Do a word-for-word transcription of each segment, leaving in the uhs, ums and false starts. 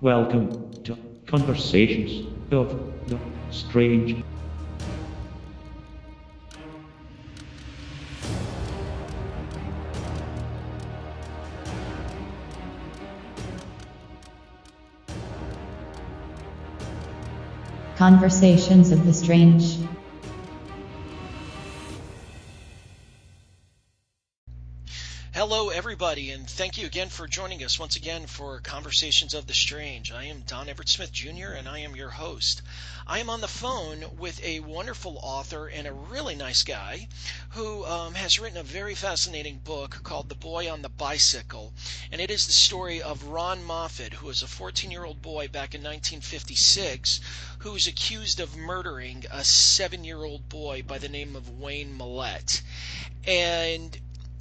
Welcome to Conversations of the Strange. Conversations of the Strange. Hello, everybody, and thank you again for joining us once again for Conversations of the Strange. I am Don Everett Smith Junior, and I am your host. I am on the phone with a wonderful author and a really nice guy who um, has written a very fascinating book called The Boy on the Bicycle, and it is the story of Ron Moffat, who was a fourteen-year-old boy back in nineteen fifty-six who was accused of murdering a seven-year-old boy by the name of Wayne Millett. And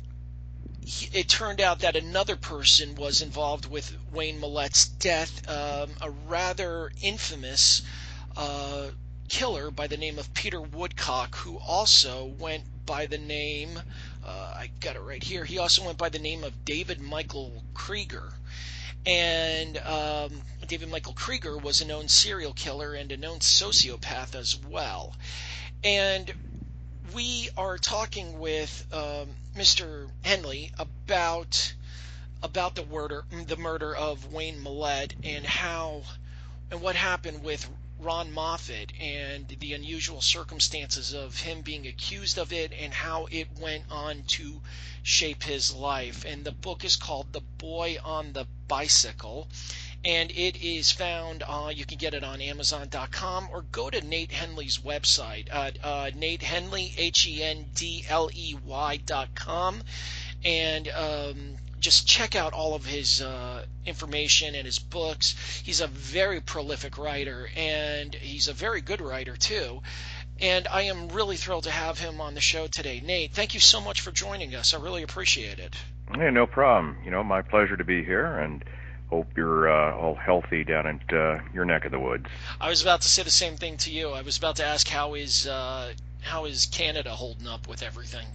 it turned out that another person was involved with Wayne Millett's death, um, a rather infamous uh, killer by the name of Peter Woodcock, who also went by the name, uh, I got it right here, he also went by the name of David Michael Krieger. And um, David Michael Krieger was a known serial killer and a known sociopath as well. And we are talking with um, Mister Henley about about the murder the murder of Wayne Millett and how and what happened with Ron Moffat and the unusual circumstances of him being accused of it and how it went on to shape his life. And the book is called The Boy on the Bicycle. And it is found, uh, you can get it on Amazon dot com or go to Nate Henley's website at uh, Nate Henley, H E N D L E Y dot com, and um, just check out all of his uh, information and his books. He's a very prolific writer, and he's a very good writer, too. And I am really thrilled to have him on the show today. Nate, thank you so much for joining us. I really appreciate it. Hey, no problem. You know, my pleasure to be here, and hope you're uh, all healthy down at uh, your neck of the woods. I was about to say the same thing to you. I was about to ask how is uh, how is Canada holding up with everything?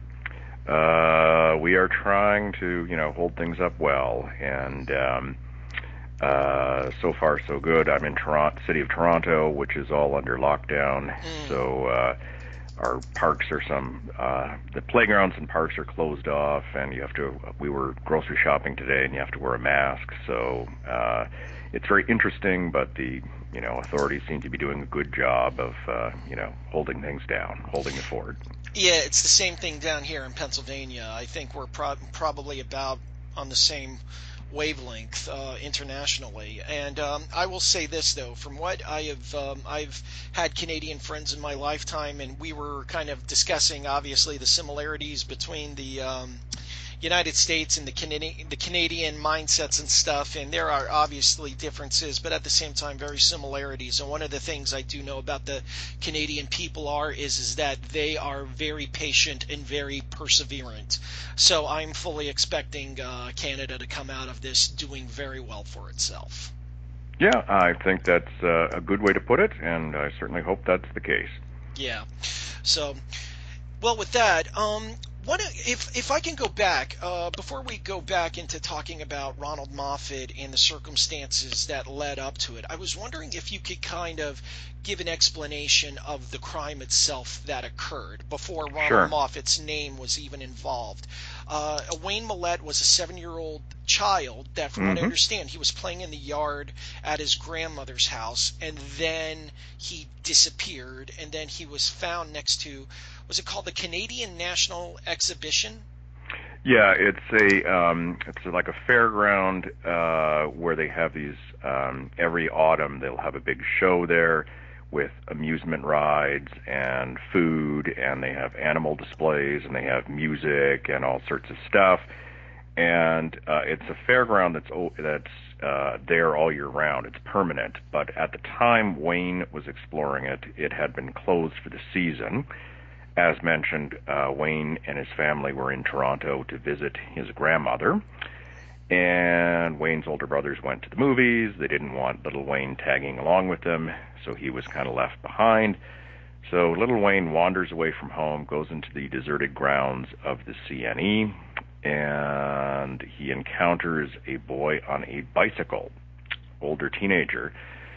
Uh, we are trying to, you know, hold things up well, and um, uh, so far so good. I'm in Toronto, city of Toronto, which is all under lockdown, mm. so uh, our parks are some, uh, the playgrounds and parks are closed off, and you have to, we were grocery shopping today, and you have to wear a mask, so uh, it's very interesting, but the, you know, authorities seem to be doing a good job of, uh, you know, holding things down, holding the fort. Yeah, it's the same thing down here in Pennsylvania. I think we're pro- probably about on the same wavelength uh, internationally. And um, I will say this, though, from what I have, um, I've had Canadian friends in my lifetime, and we were kind of discussing, obviously, the similarities between the um, United States and the Canadian, the Canadian mindsets and stuff, and there are obviously differences, but at the same time, very similarities. And one of the things I do know about the Canadian people are is is that they are very patient and very perseverant. So I'm fully expecting uh, Canada to come out of this doing very well for itself. Yeah, I think that's uh, a good way to put it, and I certainly hope that's the case. Yeah. So, well, with that, um, What if if I can go back uh, before we go back into talking about Ronald Moffat and the circumstances that led up to it, I was wondering if you could kind of give an explanation of the crime itself that occurred before Ronald Sure. Moffat's name was even involved. Uh, Wayne Millett was a seven-year-old child that, from mm-hmm. what I understand, he was playing in the yard at his grandmother's house, and then he disappeared, and then he was found next to, was it called the Canadian National Exhibition? Yeah, it's a um, it's like a fairground uh, where they have these um, every autumn. They'll have a big show there with amusement rides and food, and they have animal displays, and they have music and all sorts of stuff. And uh, it's a fairground that's that's uh, there all year round. It's permanent. But at the time Wayne was exploring it, it had been closed for the season. As mentioned, uh, Wayne and his family were in Toronto to visit his grandmother, and Wayne's older brothers went to the movies. They didn't want little Wayne tagging along with them, so he was kind of left behind. So little Wayne wanders away from home, goes into the deserted grounds of the C N E, and he encounters a boy on a bicycle. older teenager.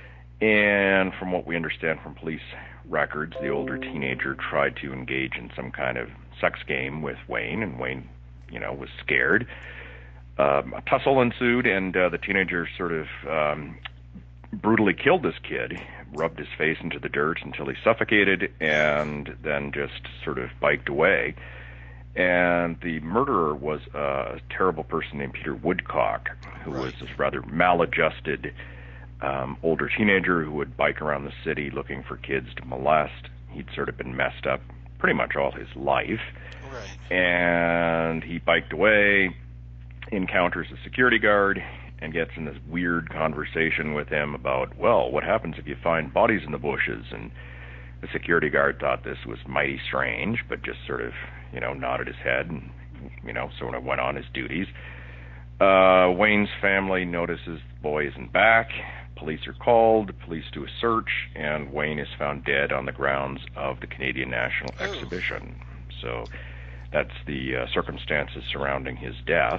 And from what we understand from police records, the older teenager tried to engage in some kind of sex game with Wayne, and Wayne, you know, was scared. Um, a tussle ensued, and uh, the teenager sort of um, brutally killed this kid, rubbed his face into the dirt until he suffocated, and then just sort of biked away. And the murderer was a terrible person named Peter Woodcock, who Right. was this rather maladjusted um, older teenager who would bike around the city looking for kids to molest. He'd sort of been messed up pretty much all his life. Right. And he biked away, encounters a security guard, and gets in this weird conversation with him about, well, what happens if you find bodies in the bushes? And the security guard thought this was mighty strange, but just sort of, you know, nodded his head and, you know, sort of went on his duties. Uh, Wayne's family notices the boy isn't back. Police are called, police do a search, and Wayne is found dead on the grounds of the Canadian National Oh. Exhibition. So that's the uh, circumstances surrounding his death.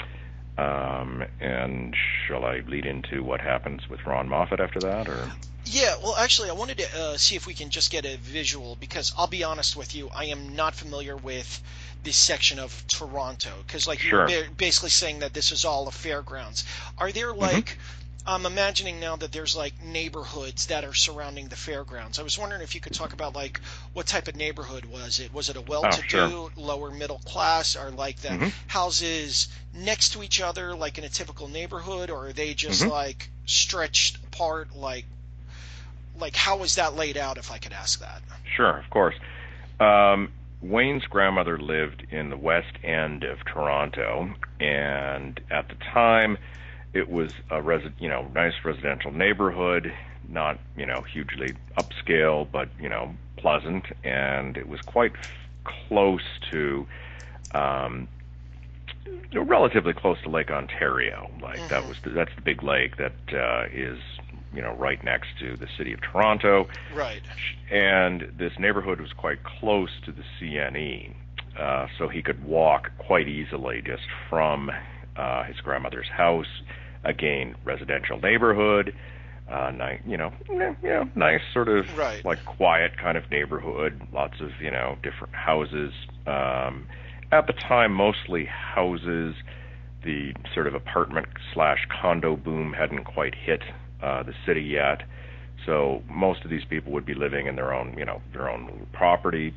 Um, and shall I lead into what happens with Ron Moffat after that, or? Yeah, well, actually, I wanted to uh, see if we can just get a visual, because I'll be honest with you, I am not familiar with this section of Toronto, because like Sure. you were ba- basically saying that this is all a fairgrounds. Are there like, I'm imagining now that there's like neighborhoods that are surrounding the fairgrounds. I was wondering if you could talk about like what type of neighborhood was it? Was it a well-to-do, sure. lower middle class, or like the Mhm. houses next to each other, like in a typical neighborhood, or are they just Mhm. like stretched apart, like? Like, how was that laid out, if I could ask that? Sure, of course. Um, Wayne's grandmother lived in the west end of Toronto, and at the time, it was a resi- you know nice residential neighborhood, not you know hugely upscale, but you know pleasant, and it was quite f- close to, um, relatively close to Lake Ontario. Like that Mhm. was the, that's the big lake that uh, is you know right next to the city of Toronto. Right. And this neighborhood was quite close to the C N E, uh, so he could walk quite easily just from uh, his grandmother's house. Again, residential neighborhood, uh, nice, you know, eh, you know, nice sort of Right. like quiet kind of neighborhood. Lots of you know different houses. Um, at the time, mostly houses. The sort of apartment slash condo boom hadn't quite hit uh, the city yet. So most of these people would be living in their own, you know, their own property.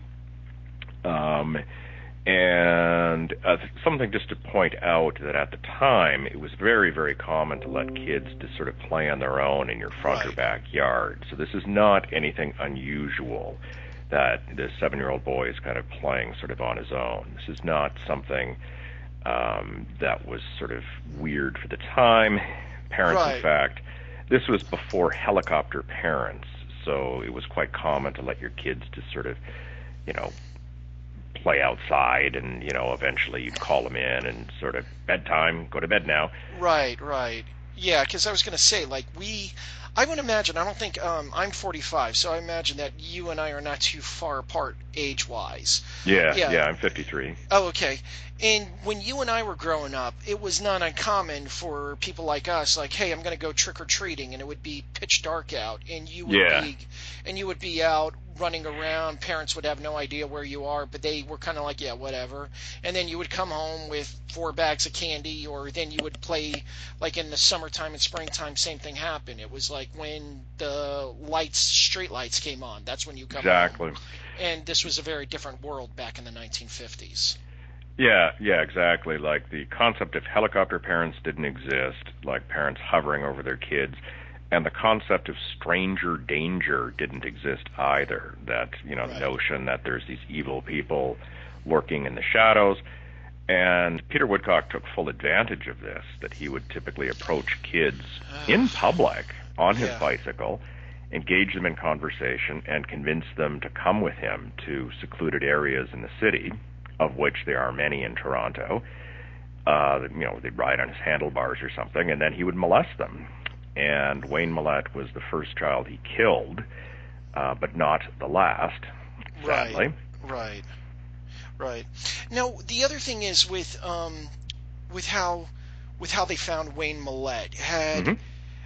Um, and uh, something just to point out that at the time, it was very, very common to let kids to sort of play on their own in your front or Right. backyard. So this is not anything unusual that this seven-year-old boy is kind of playing sort of on his own. This is not something um, that was sort of weird for the time. Parents, Right. in fact, this was before helicopter parents, so it was quite common to let your kids to sort of, you know, play outside, and you know, eventually you'd call them in and sort of bedtime, go to bed now. Right, right. Yeah, because I was going to say, like, we, I would imagine, I don't think, um, I'm forty-five, so I imagine that you and I are not too far apart age-wise. Yeah, Yeah. yeah, I'm fifty-three. Oh, okay. And when you and I were growing up, it was not uncommon for people like us, like, hey, I'm going to go trick or treating, and it would be pitch dark out, and you would Yeah. be, and you would be out running around. Parents would have no idea where you are, but they were kind of like, yeah, whatever. And then you would come home with four bags of candy, or then you would play, like in the summertime and springtime, same thing happened. It was like when the lights, street lights came on. That's when you come Exactly. home. And this was a very different world back in the nineteen fifties. Yeah, yeah, exactly. Like the concept of helicopter parents didn't exist, like parents hovering over their kids, and the concept of stranger danger didn't exist either. That, you know, Right. the notion that there's these evil people lurking in the shadows. And Peter Woodcock took full advantage of this, that he would typically approach kids in public on his Yeah. bicycle, engage them in conversation, and convince them to come with him to secluded areas in the city, of which there are many in Toronto. Uh, you know, they'd ride on his handlebars or something, and then he would molest them. And Wayne Millette was the first child he killed, uh, but not the last, sadly. Right, right, right. Now the other thing is with um, with how with how they found Wayne Millette. Had Mhm.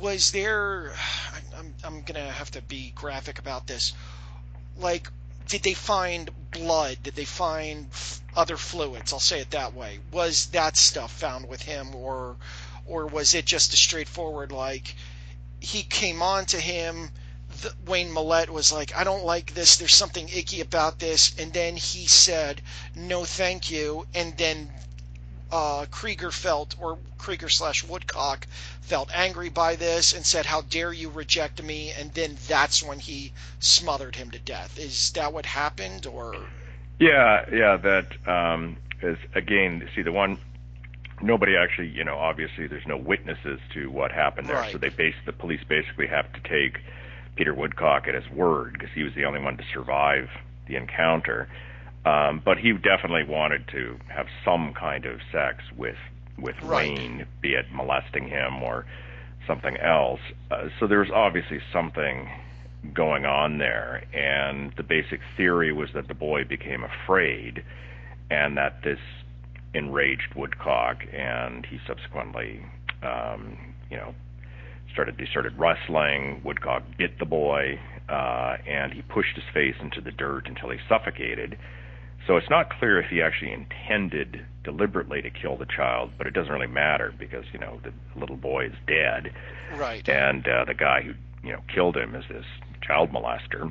was there? I'm I'm gonna have to be graphic about this. Like, did they find blood? Did they find f- other fluids? I'll say it that way. Was that stuff found with him, or or was it just a straightforward, like, he came on to him, the, Wayne Millette was like, I don't like this, there's something icky about this, and then he said, no thank you, and then uh, Krieger felt, or Krieger slash Woodcock felt angry by this and said, how dare you reject me, and then that's when he smothered him to death. Is that what happened, or? Yeah, yeah, that um, is, again, see, the one, nobody actually, you know, obviously there's no witnesses to what happened there, Right. so they base, the police basically have to take Peter Woodcock at his word, because he was the only one to survive the encounter. Um, but he definitely wanted to have some kind of sex with with Right. Wayne, be it molesting him or something else. Uh, so there's obviously something going on there, and the basic theory was that the boy became afraid, and that this enraged Woodcock, and he subsequently, um, you know, started they started wrestling. Woodcock bit the boy, uh, and he pushed his face into the dirt until he suffocated. So it's not clear if he actually intended deliberately to kill the child, but it doesn't really matter because, you know, the little boy is dead, Right. and uh, the guy who, you know, killed him is this child molester.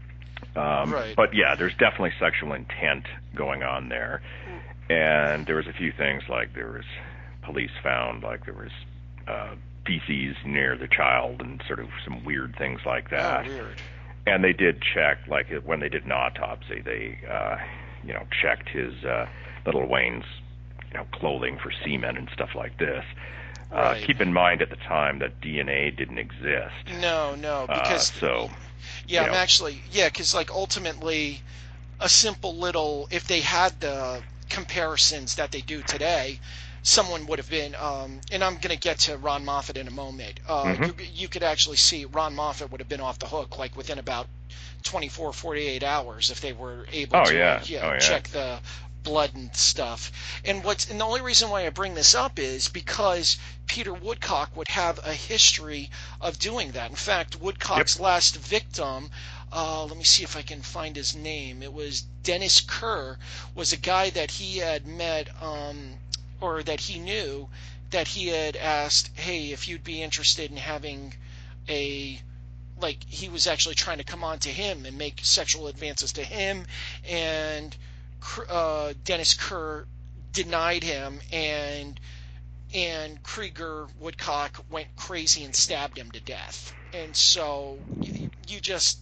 Um, Right. But yeah, there's definitely sexual intent going on there, and there was a few things like there was police found like there was uh, feces near the child and sort of some weird things like that. Oh, weird. And they did check, like when they did an autopsy, they, uh, you know, checked his uh, little Wayne's, you know, clothing for semen and stuff like this. Right. Uh, keep in mind at the time that D N A didn't exist. No, no, because uh, so yeah, you I'm know. actually yeah, because like ultimately, a simple little if they had the comparisons that they do today, someone would have been. Um, and I'm going to get to Ron Moffat in a moment. Uh, Mhm. you, you could actually see Ron Moffat would have been off the hook like within about twenty-four, forty-eight hours if they were able Oh, to yeah. like, yeah, Oh, yeah. check the blood and stuff. And what's and the only reason why I bring this up is because Peter Woodcock would have a history of doing that. In fact, Woodcock's last victim, uh, let me see if I can find his name. It was Dennis Kerr, was a guy that he had met, um, or that he knew, that he had asked, hey, if you'd be interested in having a like he was actually trying to come on to him and make sexual advances to him, and uh, Dennis Kerr denied him, and and Krieger Woodcock went crazy and stabbed him to death. And so you, you just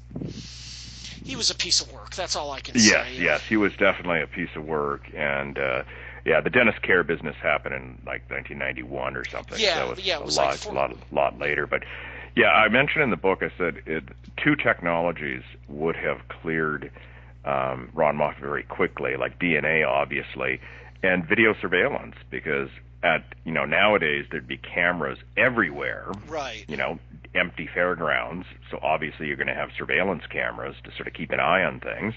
he was a piece of work. That's all I can Yes, say. yes, he was definitely a piece of work, and uh, yeah, the Dennis Kerr business happened in like nineteen ninety-one or something. Yeah, so it's yeah, it a was lot, like four- a lot, lot later. But yeah, I mentioned in the book, I said it, two technologies would have cleared um, Ron Moffat very quickly, like D N A, obviously, and video surveillance, because at you know nowadays there'd be cameras everywhere. Right. You know, empty fairgrounds, so obviously you're going to have surveillance cameras to sort of keep an eye on things,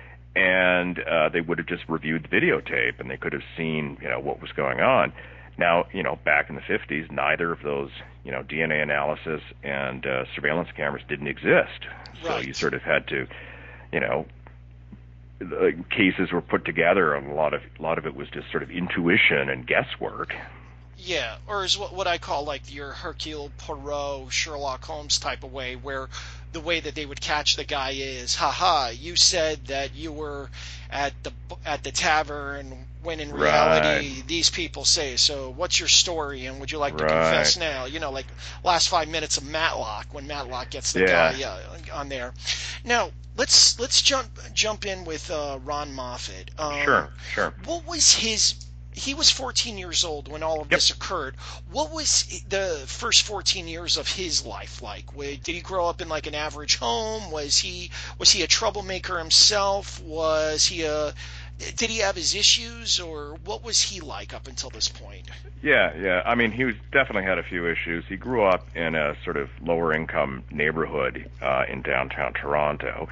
and uh, they would have just reviewed the videotape and they could have seen, you know, what was going on. Now, you know, back in the fifties, neither of those, you know, D N A analysis and uh, surveillance cameras didn't exist, so Right. you sort of had to, you know, the cases were put together, and a lot of a lot of it was just sort of intuition and guesswork. Yeah, or is what what I call like your Hercule Poirot, Sherlock Holmes type of way, where the way that they would catch the guy is, haha, you said that you were at the at the tavern, when in reality Right. these people say, so what's your story, and would you like to Right. confess now? You know, like last five minutes of Matlock, when Matlock gets the Yeah. guy uh, on there. Now let's let's jump jump in with uh, Ron Moffat. Um, Sure, sure. What was his? He was fourteen years old when all of Yep. this occurred. What was the first fourteen years of his life like? Wa- Did he grow up in like an average home? Was he was he a troublemaker himself? Was he a did he have his issues, or what was he like up until this point? Yeah, yeah. I mean, he was definitely had a few issues. He grew up in a sort of lower income neighborhood uh, in downtown Toronto,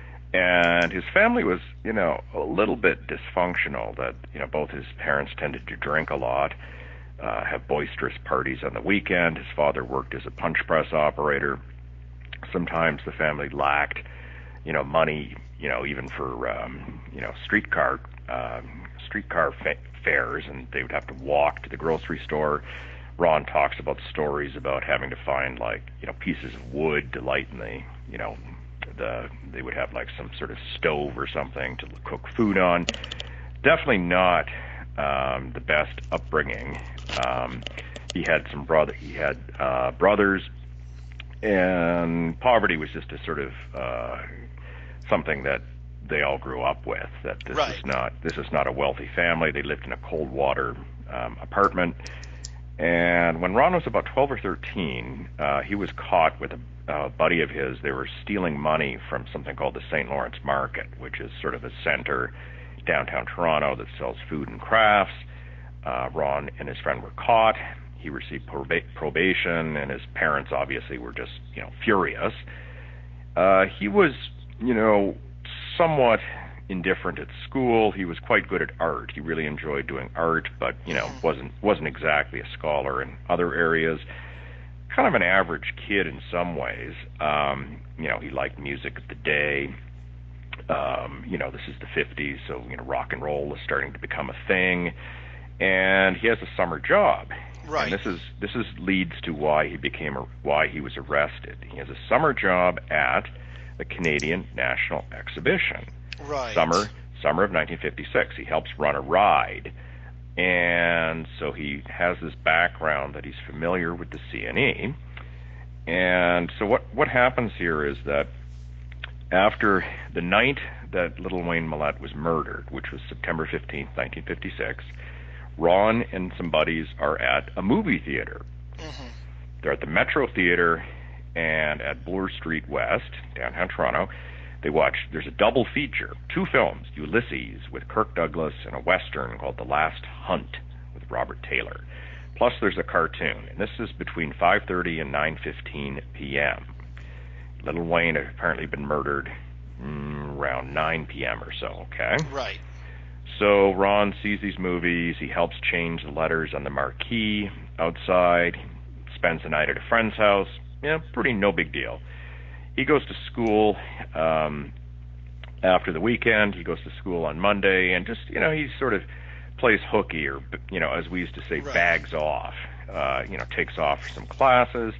and his family was, you know, a little bit dysfunctional. That you know, both his parents tended to drink a lot. uh, have boisterous parties on the weekend. His father worked as a punch press operator. Sometimes the family lacked, you know, money, you know, even for, um, you know, streetcar, uh, streetcar fa- fares, and they would have to walk to the grocery store. Ron talks about stories about having to find, like, you know, pieces of wood to light in the, you know, the, they would have like some sort of stove or something to cook food on. Definitely not um, the best upbringing. Um, he had some brother, he had uh, brothers, and poverty was just a sort of uh, something that they all grew up with. That this Right. is not this is not a wealthy family. They lived in a cold water um, apartment. And when Ron was about twelve or thirteen, uh, he was caught with a uh, buddy of his. They were stealing money from something called the Saint Lawrence Market, which is sort of a center downtown Toronto that sells food and crafts. Uh, Ron and his friend were caught. He received proba- probation, and his parents obviously were just, you know, furious. Uh, he was, you know, somewhat indifferent at school. He was quite good at art. He really enjoyed doing art, but, you know, wasn't wasn't exactly a scholar in other areas. Kind of an average kid in some ways. Um, you know, he liked music of the day. Um, you know, this is the fifties, so, you know, rock and roll is starting to become a thing. And he has a summer job. Right. And this is this is leads to why he became a, why he was arrested. He has a summer job at the Canadian National Exhibition. Right. Summer summer of nineteen fifty-six. He helps run a ride. And so he has this background that he's familiar with the C N E. And so what what happens here is that after the night that little Wayne Millette was murdered, which was September fifteenth, nineteen fifty-six, Ron and some buddies are at a movie theater. Mm-hmm. They're at the Metro Theater and at Bloor Street West, downtown Toronto. They watch, there's a double feature, two films, Ulysses with Kirk Douglas and a Western called The Last Hunt with Robert Taylor. Plus there's a cartoon, and this is between five thirty and nine fifteen p.m. Little Wayne had apparently been murdered mm, around nine p.m. or so, okay? Right. So Ron sees these movies, he helps change the letters on the marquee outside, spends the night at a friend's house. Yeah, pretty no big deal. He goes to school um, after the weekend. He goes to school on Monday, and just, you know, he sort of plays hooky, or, you know, as we used to say, Right. bags off. Uh, you know, takes off for some classes.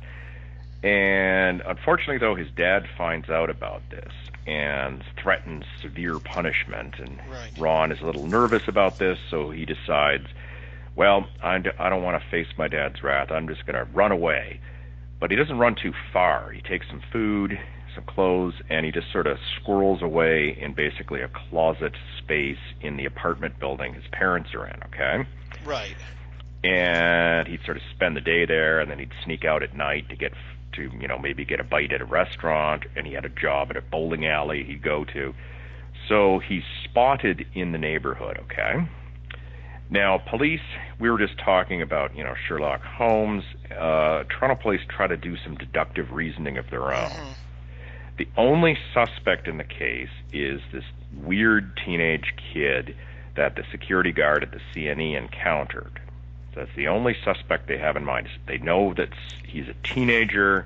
And unfortunately, though, his dad finds out about this and threatens severe punishment. And Right. Ron is a little nervous about this, so he decides, well, I don't want to face my dad's wrath. I'm just going to run away. But he doesn't run too far. He takes some food, some clothes, and he just sort of squirrels away in basically a closet space in the apartment building his parents are in, okay? Right. And he'd sort of spend the day there, and then he'd sneak out at night to get to, you know, maybe get a bite at a restaurant, and he had a job at a bowling alley he'd go to. So he's spotted in the neighborhood, okay? Now, police, we were just talking about, you know, Sherlock Holmes. Uh, Toronto police try to do some deductive reasoning of their own. Mm-hmm. The only suspect in the case is this weird teenage kid that the security guard at the C N E encountered. So that's the only suspect they have in mind. They know that he's a teenager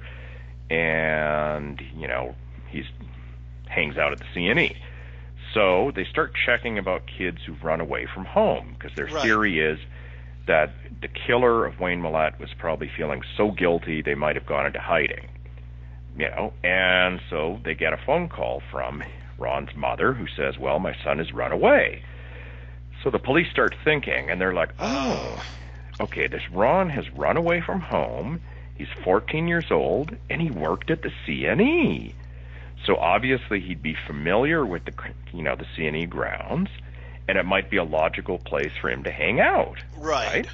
and, you know, he's hangs out at the C N E. So they start checking about kids who've run away from home, because their Right. theory is that the killer of Wayne Millette was probably feeling so guilty they might have gone into hiding. You know, and so they get a phone call from Ron's mother who says, well, my son has run away. So the police start thinking, and they're like, oh, okay, this Ron has run away from home, he's fourteen years old, and he worked at the C N E. So obviously he'd be familiar with the, you know, the C N E grounds, and it might be a logical place for him to hang out. Right. Right?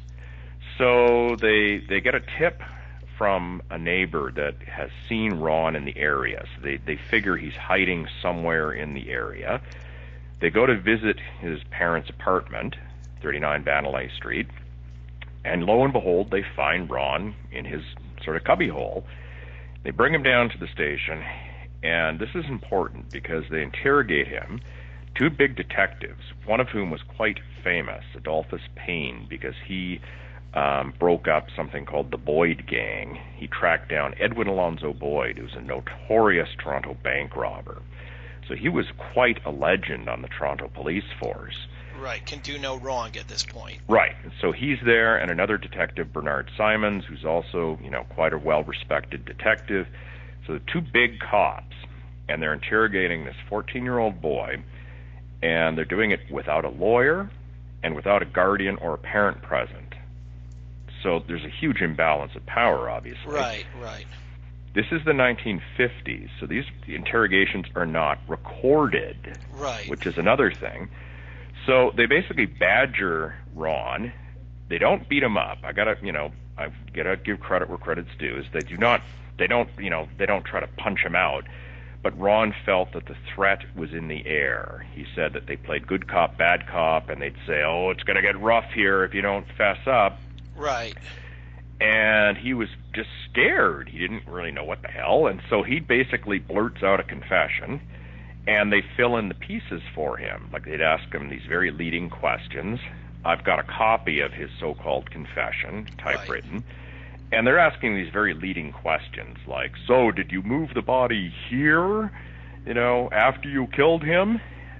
So they they get a tip from a neighbor that has seen Ron in the area. So they, they figure he's hiding somewhere in the area. They go to visit his parents' apartment, thirty-nine Banalay Street, and lo and behold, they find Ron in his sort of cubbyhole. They bring him down to the station, and this is important because they interrogate him. Two big detectives, one of whom was quite famous, Adolphus Payne, because he um, broke up something called the Boyd Gang. He tracked down Edwin Alonzo Boyd, who's a notorious Toronto bank robber. So he was quite a legend on the Toronto police force. Right, can do no wrong at this point. Right. So he's there, and another detective, Bernard Simons, who's also, you know, quite a well-respected detective. So the two big cops, and they're interrogating this fourteen-year-old boy, and they're doing it without a lawyer and without a guardian or a parent present. So there's a huge imbalance of power, obviously. Right, right. This is the nineteen fifties, so these interrogations are not recorded, right. which is another thing. So they basically badger Ron. They don't beat him up. I gotta, you know, I gotta give credit where credit's due. Is they do not, they don't, you know, they don't try to punch him out. But Ron felt that the threat was in the air. He said that they played good cop, bad cop, and they'd say, "Oh, it's gonna get rough here if you don't fess up." Right. And he was just scared. He didn't really know what the hell, and so he basically blurts out a confession. And they fill in the pieces for him. Like they'd ask him these very leading questions. I've got a copy of his so-called confession, typewritten. Right. And they're asking these very leading questions, like, so did you move the body here, you know, after you killed him?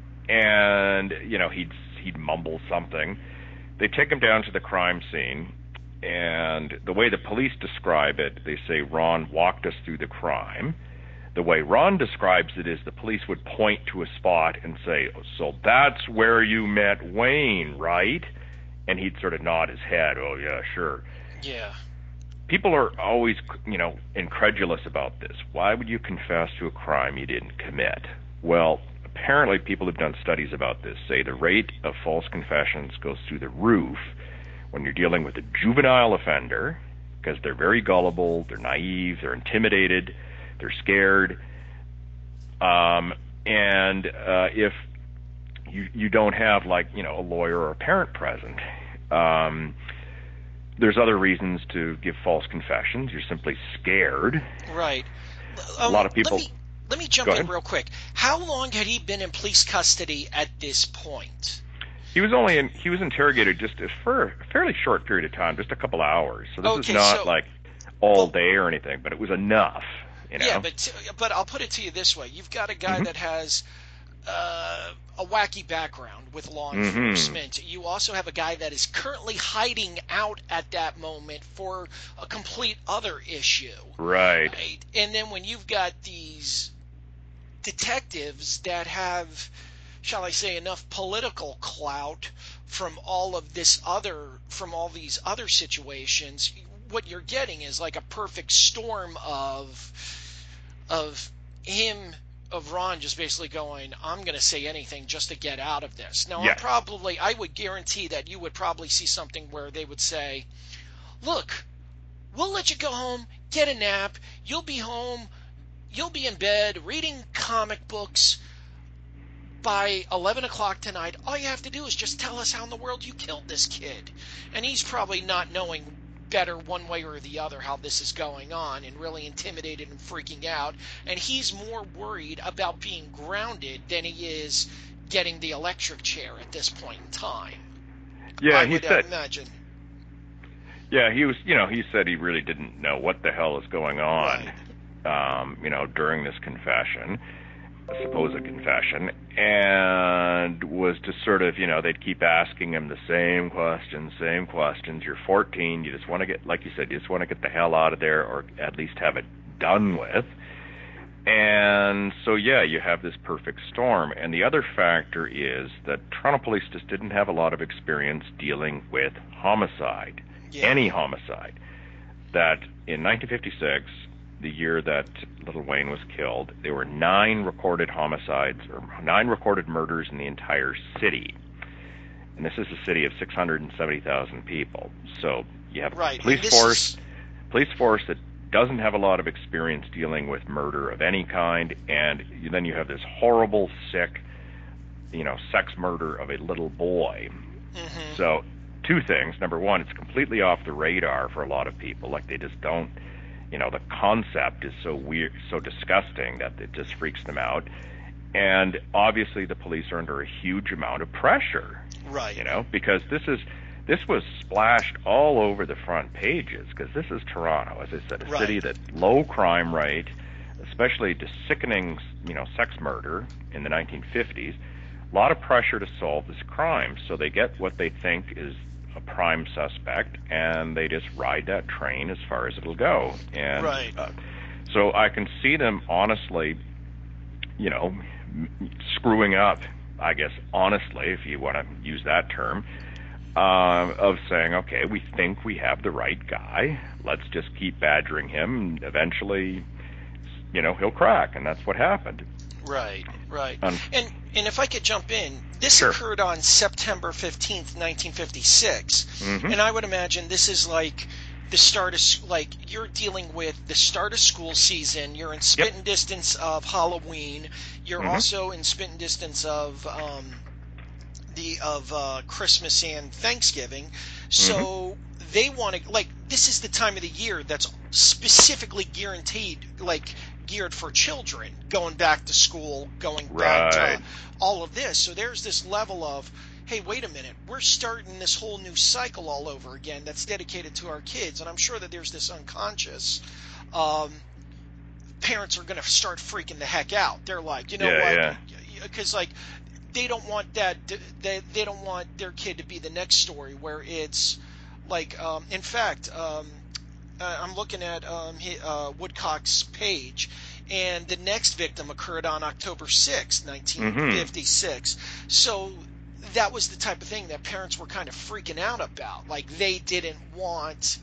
And, you know, he'd, he'd mumble something. They take him down to the crime scene, and the way the police describe it, they say Ron walked us through the crime. The way Ron describes it is the police would point to a spot and say, so that's where you met Wayne, right? And he'd sort of nod his head, oh, yeah, sure. Yeah. People are always, you know, incredulous about this. Why would you confess to a crime you didn't commit? Well, apparently people who've done studies about this say the rate of false confessions goes through the roof when you're dealing with a juvenile offender, because they're very gullible, they're naive, they're intimidated, they're scared, um, and uh, if you you don't have, like, you know, a lawyer or a parent present, um, there's other reasons to give false confessions. You're simply scared. Right. Um, a lot of people. Let me, let me jump in real quick. How long had he been in police custody at this point? He was only in. He was interrogated just for a fairly short period of time, just a couple of hours. So this okay, is not so, like all well, day or anything, but it was enough. You know? Yeah, but but I'll put it to you this way: you've got a guy mm-hmm. that has uh, a wacky background with law enforcement. Mm-hmm. You also have a guy that is currently hiding out at that moment for a complete other issue. Right. Right. And then when you've got these detectives that have, shall I say, enough political clout from all of this other, from all these other situations, what you're getting is like a perfect storm of of him, of Ron just basically going, I'm going to say anything just to get out of this. Now, yes. I probably, I would guarantee that you would probably see something where they would say, look, we'll let you go home, get a nap, you'll be home, you'll be in bed reading comic books by eleven o'clock tonight. All you have to do is just tell us how in the world you killed this kid. And he's probably not knowing better one way or the other how this is going on, and really intimidated and freaking out, and he's more worried about being grounded than he is getting the electric chair at this point in time. Yeah, I he would said. Imagine. Yeah, he was. You know, he said he really didn't know what the hell is going on. Right. Um, you know, during this confession, a supposed confession, and was just sort of, you know, they'd keep asking him the same questions, same questions. You're fourteen, you just want to get, like you said, you just want to get the hell out of there, or at least have it done with. And so, yeah, you have this perfect storm. And the other factor is that Toronto police just didn't have a lot of experience dealing with homicide, yeah. any homicide. That in nineteen fifty-six, the year that little Wayne was killed, there were nine recorded homicides, or nine recorded murders in the entire city. And this is a city of six hundred seventy thousand people. So you have right. a police this force, is... police force that doesn't have a lot of experience dealing with murder of any kind, and then you have this horrible, sick, you know, sex murder of a little boy. Mm-hmm. So two things. Number one, it's completely off the radar for a lot of people. Like, they just don't, you know, the concept is so weird, so disgusting that it just freaks them out. And obviously the police are under a huge amount of pressure. Right. You know, because this is this was splashed all over the front pages because this is Toronto, as I said, a Right. city that low crime rate, especially to sickening, you know, sex murder in the nineteen fifties. A lot of pressure to solve this crime, so they get what they think is a prime suspect, and they just ride that train as far as it'll go. And Right. uh, so I can see them honestly, you know, m- screwing up, I guess, honestly, if you want to use that term, uh, of saying, okay, we think we have the right guy. Let's just keep badgering him, and eventually, you know, he'll crack, and that's what happened. Right, right. Um, and and if I could jump in, this Sure. occurred on September fifteenth, nineteen fifty-six. Mhm. And I would imagine this is like the start of, s- like, you're dealing with the start of school season. You're in spitting distance of Halloween. You're Mhm. also in spitting distance of um, the of uh, Christmas and Thanksgiving. So they want to, like, this is the time of the year that's specifically guaranteed, like, geared for children, going back to school, going back Right. to all of this. So there's this level of, hey, wait a minute, we're starting this whole new cycle all over again that's dedicated to our kids. And I'm sure that there's this unconscious, um, parents are going to start freaking the heck out. They're like, you know Yeah, what? Because, like, they don't want that, they, they don't want their kid to be the next story where it's like, um, in fact, um, uh, I'm looking at um, he, uh, Woodcock's page, and the next victim occurred on October sixth, nineteen fifty-six. Mm-hmm. So that was the type of thing that parents were kind of freaking out about. Like, they didn't want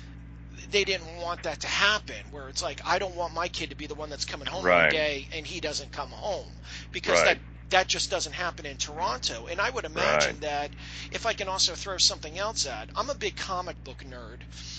they didn't want that to happen, where it's like, I don't want my kid to be the one that's coming home Right. one day and he doesn't come home, because Right. that that just doesn't happen in Toronto. And I would imagine Right. that, if I can also throw something else at, I'm a big comic book nerd.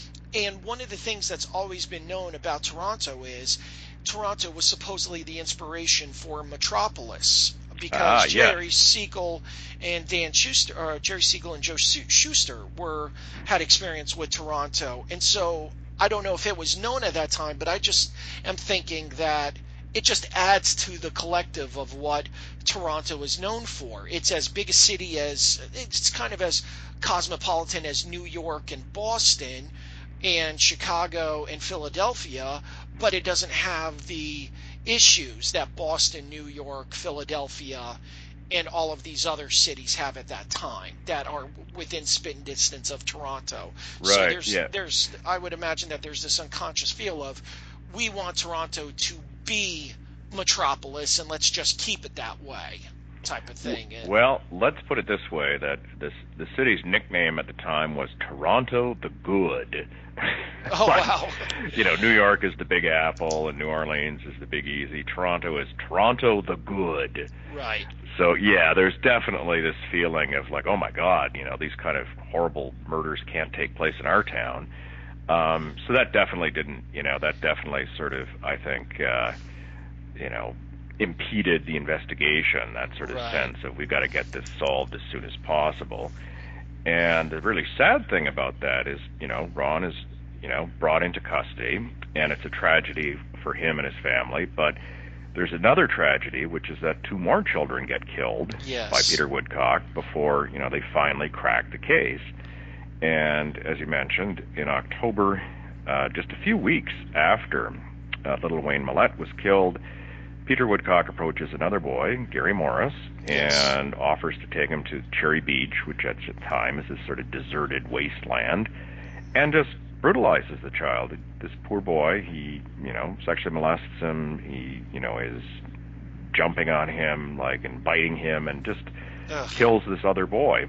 And one of the things that's always been known about Toronto is Toronto was supposedly the inspiration for Metropolis, because Ah, yeah. Jerry Siegel and Dan Schuster, or Jerry Siegel and Joe Su- Schuster were had experience with Toronto. And so I don't know if it was known at that time, but I just am thinking that it just adds to the collective of what Toronto is known for. It's as big a city as, it's kind of as cosmopolitan as New York and Boston and Chicago and Philadelphia, but it doesn't have the issues that Boston, New York, Philadelphia, and all of these other cities have at that time that are within spitting distance of Toronto. So Right, there's, yeah. there's, I would imagine that there's this unconscious feel of, we want Toronto to be Metropolis, and let's just keep it that way, type of thing. And, Well, let's put it this way: that this the city's nickname at the time was Toronto the Good. Oh, Like, wow. You know, New York is the Big Apple, and New Orleans is the Big Easy. Toronto is Toronto the Good. Right. So yeah, there's definitely this feeling of like, oh my God, you know, these kind of horrible murders can't take place in our town. Um, so that definitely didn't, you know, that definitely sort of, I think, uh, you know, impeded the investigation, that sort of Right. sense of we've got to get this solved as soon as possible. And the really sad thing about that is, you know, Ron is, you know, brought into custody, and it's a tragedy for him and his family, but there's another tragedy, which is that two more children get killed Yes. by Peter Woodcock before, you know, they finally crack the case. And as you mentioned, in October, uh, just a few weeks after uh, little Wayne Millette was killed, Peter Woodcock approaches another boy, Gary Morris, Yes. and offers to take him to Cherry Beach, which at the time is this sort of deserted wasteland, and just brutalizes the child. This poor boy, he, you know, sexually molests him. He, you know, is jumping on him, like, and biting him, and just Ugh. kills this other boy.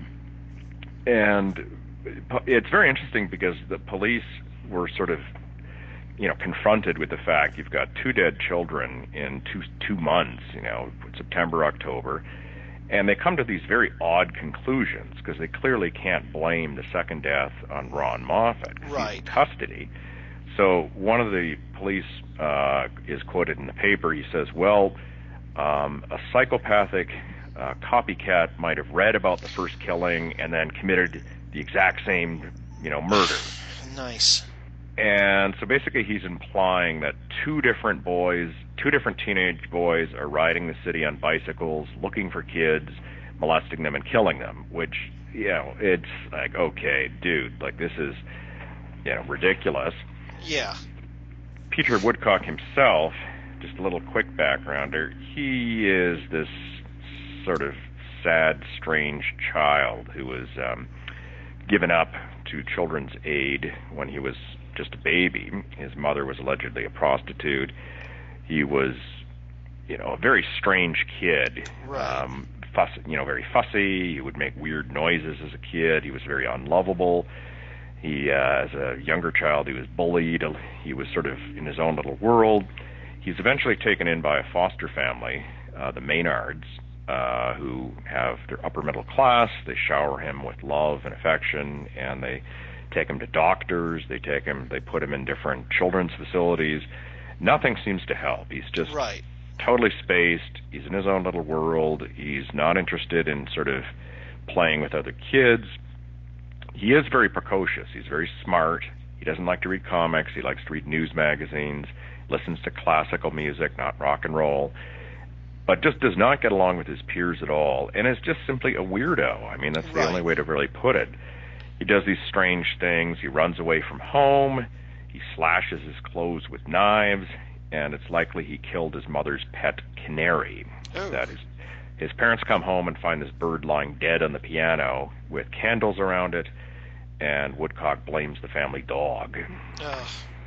And it's very interesting because the police were sort of, you know, confronted with the fact you've got two dead children in two two months, you know, September, October, and they come to these very odd conclusions because they clearly can't blame the second death on Ron Moffat, 'cause he's Right. in custody. So one of the police uh, is quoted in the paper. He says, well, um, a psychopathic uh, copycat might have read about the first killing and then committed the exact same, you know, murder. Nice. And so basically he's implying that two different boys, two different teenage boys are riding the city on bicycles, looking for kids, molesting them and killing them, which you know, it's like, okay, dude, like this is, you know, ridiculous. Yeah. Peter Woodcock himself, just a little quick backgrounder, he is this sort of sad, strange child who was um, given up to Children's Aid when he was just a baby. His mother was allegedly a prostitute. He was, you know, a very strange kid. Right. Um, fuss, you know, very fussy. He would make weird noises as a kid. He was very unlovable. He, uh, as a younger child, he was bullied. He was sort of in his own little world. He's eventually taken in by a foster family, uh, the Maynards, uh, who have their upper middle class. They shower him with love and affection, and they take him to doctors. They take him, they put him in different children's facilities. Nothing seems to help. He's just Right. totally spaced. He's in his own little world. He's not interested in sort of playing with other kids. He is very precocious. He's very smart. He doesn't like to read comics. He likes to read news magazines, listens to classical music, not rock and roll, but just does not get along with his peers at all, and is just simply a weirdo. I mean, that's the Right. only way to really put it. He does these strange things. He runs away from home. He slashes his clothes with knives, and it's likely he killed his mother's pet canary. Oh. That is, his parents come home and find this bird lying dead on the piano with candles around it, and Woodcock blames the family dog. Ugh.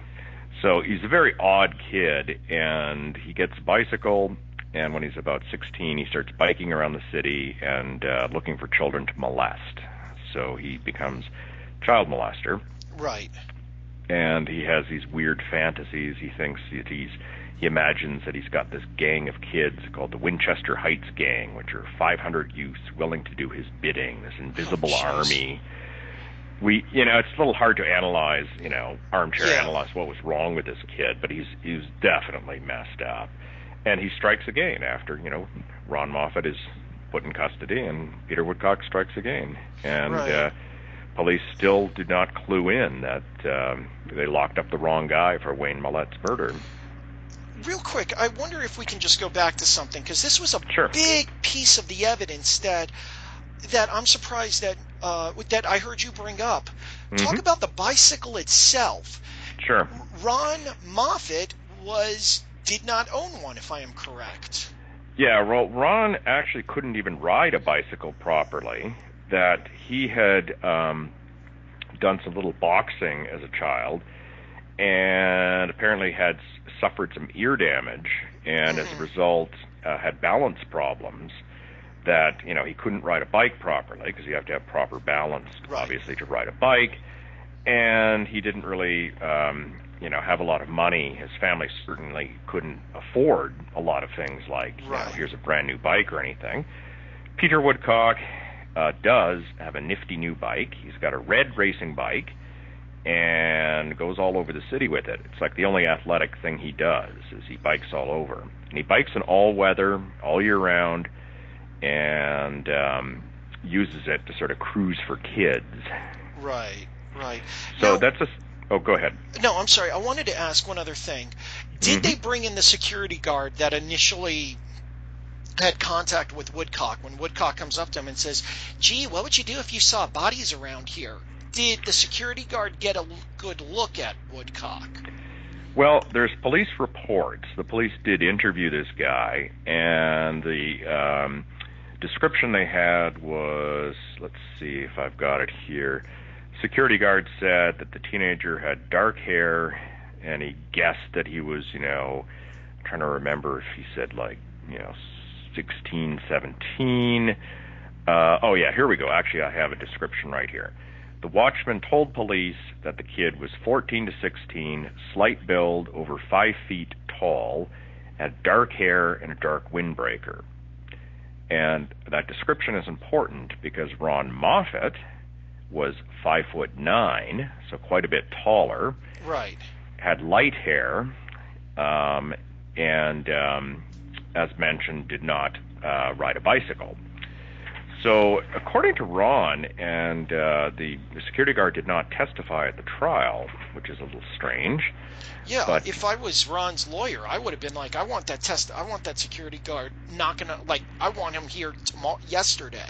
So he's a very odd kid, and he gets a bicycle, and when he's about sixteen, he starts biking around the city and uh, looking for children to molest. So he becomes a child molester, Right. and he has these weird fantasies. He thinks that he's, he imagines that he's got this gang of kids called the Winchester Heights Gang, which are five hundred youths willing to do his bidding, this invisible Oh, jeez. army. We, you know, it's a little hard to analyze, you know, armchair Yeah. analyze what was wrong with this kid, but he's he's definitely messed up. And he strikes again after, you know, Ron Moffat is put in custody, and Peter Woodcock strikes again. And Right. uh, police still did not clue in that um, they locked up the wrong guy for Wayne Millette's murder. Real quick, I wonder if we can just go back to something, because this was a Sure. big piece of the evidence that that I'm surprised that uh, that I heard you bring up. Talk Mhm. about the bicycle itself. Sure. Ron Moffat was did not own one, if I am correct. Yeah, well, Ron actually couldn't even ride a bicycle properly. That he had um, done some little boxing as a child, and apparently had s- suffered some ear damage, and as a result uh, had balance problems. That, you know, he couldn't ride a bike properly because you have to have proper balance, Right. obviously, to ride a bike. And he didn't really, um, you know, have a lot of money. His family certainly couldn't afford a lot of things like, you know, Right. here's a brand new bike or anything. Peter Woodcock uh, does have a nifty new bike. He's got a red racing bike and goes all over the city with it. It's like the only athletic thing he does is he bikes all over. And he bikes in all weather, all year round, and um, uses it to sort of cruise for kids. Right, right. So Now- that's a... Oh, go ahead. No, I'm sorry. I wanted to ask one other thing. Did Mhm. they bring in the security guard that initially had contact with Woodcock when Woodcock comes up to him and says, gee, what would you do if you saw bodies around here? Did the security guard get a l- good look at Woodcock? Well, there's police reports. The police did interview this guy, and the um, description they had was, let's see if I've got it here. Security guard said that the teenager had dark hair, and he guessed that he was, you know, I'm trying to remember if he said like, you know, sixteen, seventeen. Uh, oh yeah, here we go. Actually, I have a description right here. The watchman told police that the kid was fourteen to sixteen, slight build, over five feet tall, had dark hair and a dark windbreaker. And that description is important because Ron Moffat was five foot nine, so quite a bit taller, Right. had light hair, um, and um, as mentioned, did not uh, ride a bicycle. So, according to Ron, and uh, the, the security guard did not testify at the trial, which is a little strange. Yeah, But- if I was Ron's lawyer, I would have been like, I want that test. I want that security guard knocking. On, like, I want him here tomorrow, yesterday.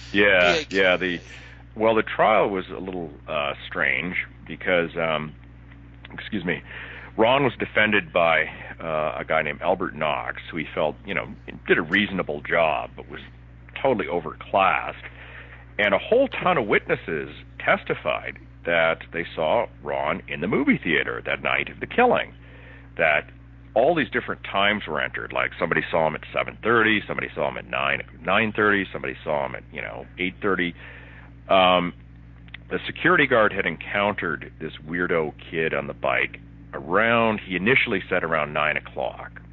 Yeah, Big. yeah. The well, the trial was a little uh, strange because, um, excuse me, Ron was defended by uh, a guy named Albert Knox, who he felt, you know, did a reasonable job, but was totally overclassed. And a whole ton of witnesses testified that they saw Ron in the movie theater that night of the killing. That all these different times were entered. Like somebody saw him at seven thirty, somebody saw him at nine nine thirty, somebody saw him at you know eight thirty. Um, the security guard had encountered this weirdo kid on the bike around. He initially said around nine o'clock.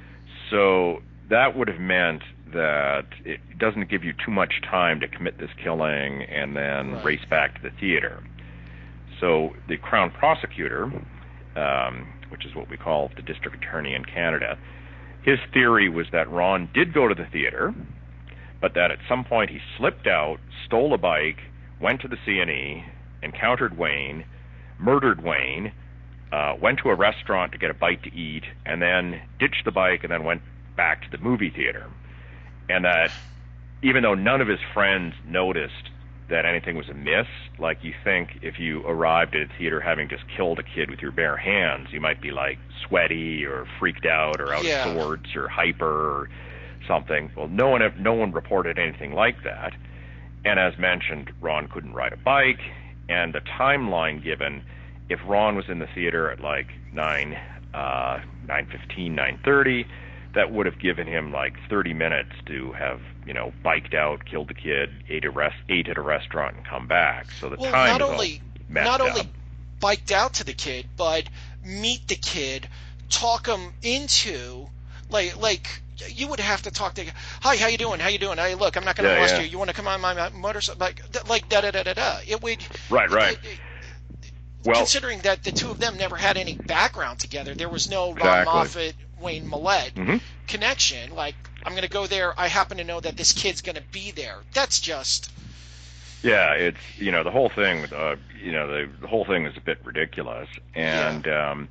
So that would have meant that it doesn't give you too much time to commit this killing and then Right. race back to the theater. So the Crown Prosecutor, um, which is what we call the District Attorney in Canada, his theory was that Ron did go to the theater, but that at some point he slipped out, stole a bike, went to the C and E, encountered Wayne, murdered Wayne, uh, went to a restaurant to get a bite to eat, and then ditched the bike and then went back to the movie theater. And that even though none of his friends noticed that anything was amiss, like you think if you arrived at a theater having just killed a kid with your bare hands, you might be like sweaty or freaked out or out Yeah. of sorts or hyper or something. Well, no one no one reported anything like that. And as mentioned, Ron couldn't ride a bike, and the timeline given, if Ron was in the theater at like nine, uh, nine fifteen, nine thirty, that would have given him like thirty minutes to have, you know, biked out, killed the kid, ate a rest, ate at a restaurant, and come back. So the Well, time not is all only messed not up. only biked out to the kid, but meet the kid, talk him into like like you would have to talk to. Hi, how you doing? How you doing? Hey, look, I'm not going to Yeah, molest yeah. you. You want to come on my motorcycle? Like like da da da da da. It would. Right, right. it- it- Well, considering that the two of them never had any background together, there was no Ron Exactly. Moffat, Wayne Millette Mhm. connection. Like, I'm going to go there. I happen to know that this kid's going to be there. That's just. yeah, it's, you know, the whole thing, uh, you know, the, the whole thing is a bit ridiculous. And, um,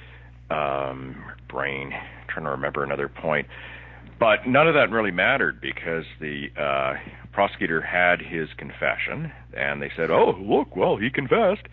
um, brain, trying to remember another point. But none of that really mattered because the uh, prosecutor had his confession, and they said, oh, look, well, he confessed.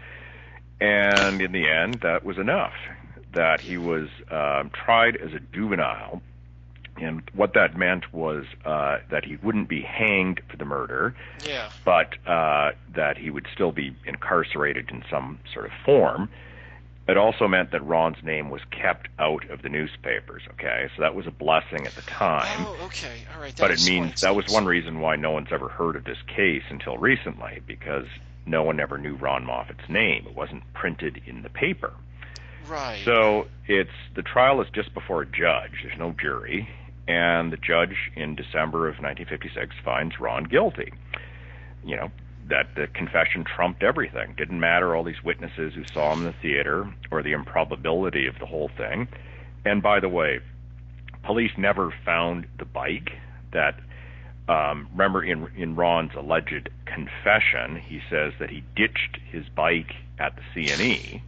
And in the end, that was enough, that he was um, tried as a juvenile. And what that meant was uh, that he wouldn't be hanged for the murder, Yeah. but uh, that he would still be incarcerated in some sort of form. It also meant that Ron's name was kept out of the newspapers, okay? So that was a blessing at the time. Oh, okay. All right. That But it explains means that was things. one reason why no one's ever heard of this case until recently, because no one ever knew Ron Moffat's name. It wasn't printed in the paper. Right. So it's the trial is just before a judge. There's no jury, and the judge in December of nineteen fifty-six finds Ron guilty. You know, that the confession trumped everything. Didn't matter all these witnesses who saw him in the theater or the improbability of the whole thing. And by the way, police never found the bike that um, remember in in Ron's alleged confession, he says that he ditched his bike at the C and E,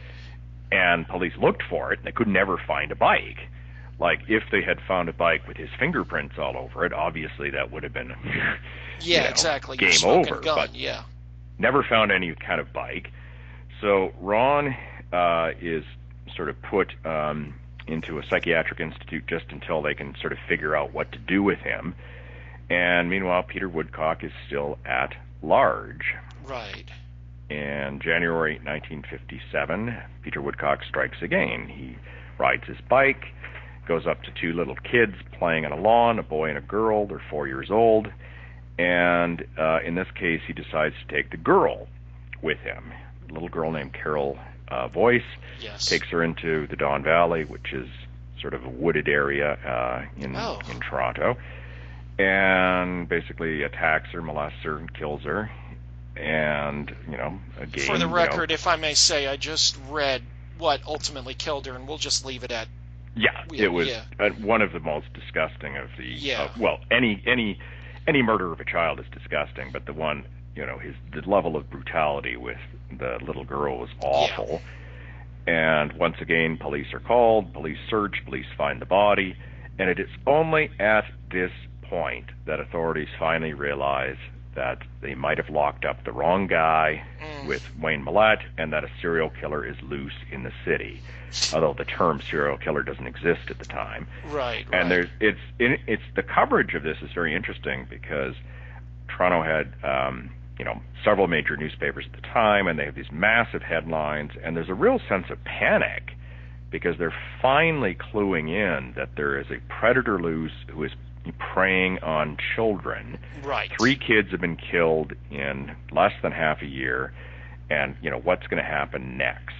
and police looked for it, and they could never find a bike. Like, if they had found a bike with his fingerprints all over it, obviously that would have been yeah, you know, exactly. game You're smoking over, gun. but- Yeah. never found any kind of bike. So Ron uh, is sort of put um, into a psychiatric institute just until they can sort of figure out what to do with him. And meanwhile, Peter Woodcock is still at large. Right. In January nineteen fifty-seven, Peter Woodcock strikes again. He rides his bike, goes up to two little kids playing on a lawn, a boy and a girl. They're four years old. And uh, in this case, he decides to take the girl with him. A little girl named Carol uh, Voice. Yes. Takes her into the Don Valley, which is sort of a wooded area uh, in Oh. in Toronto, and basically attacks her, molests her, and kills her. And, you know, again, For the you know, record, if I may say, I just read what ultimately killed her, and we'll just leave it at. yeah, Yeah, it was yeah. uh, one of the most disgusting of the. Yeah. Uh, well, any any any murder of a child is disgusting, but the one, you know, his the level of brutality with the little girl was awful. And once again, police are called, police search, police find the body, and it is only at this point that authorities finally realize that they might have locked up the wrong guy Mm. with Wayne Millett, and that a serial killer is loose in the city, although the term serial killer doesn't exist at the time. Right, right. And there's it's it, it's the coverage of this is very interesting because Toronto had um, you know several major newspapers at the time, and they have these massive headlines, and there's a real sense of panic because they're finally cluing in that there is a predator loose who is preying on children. Right. Three kids have been killed in less than half a year, and you know what's going to happen next.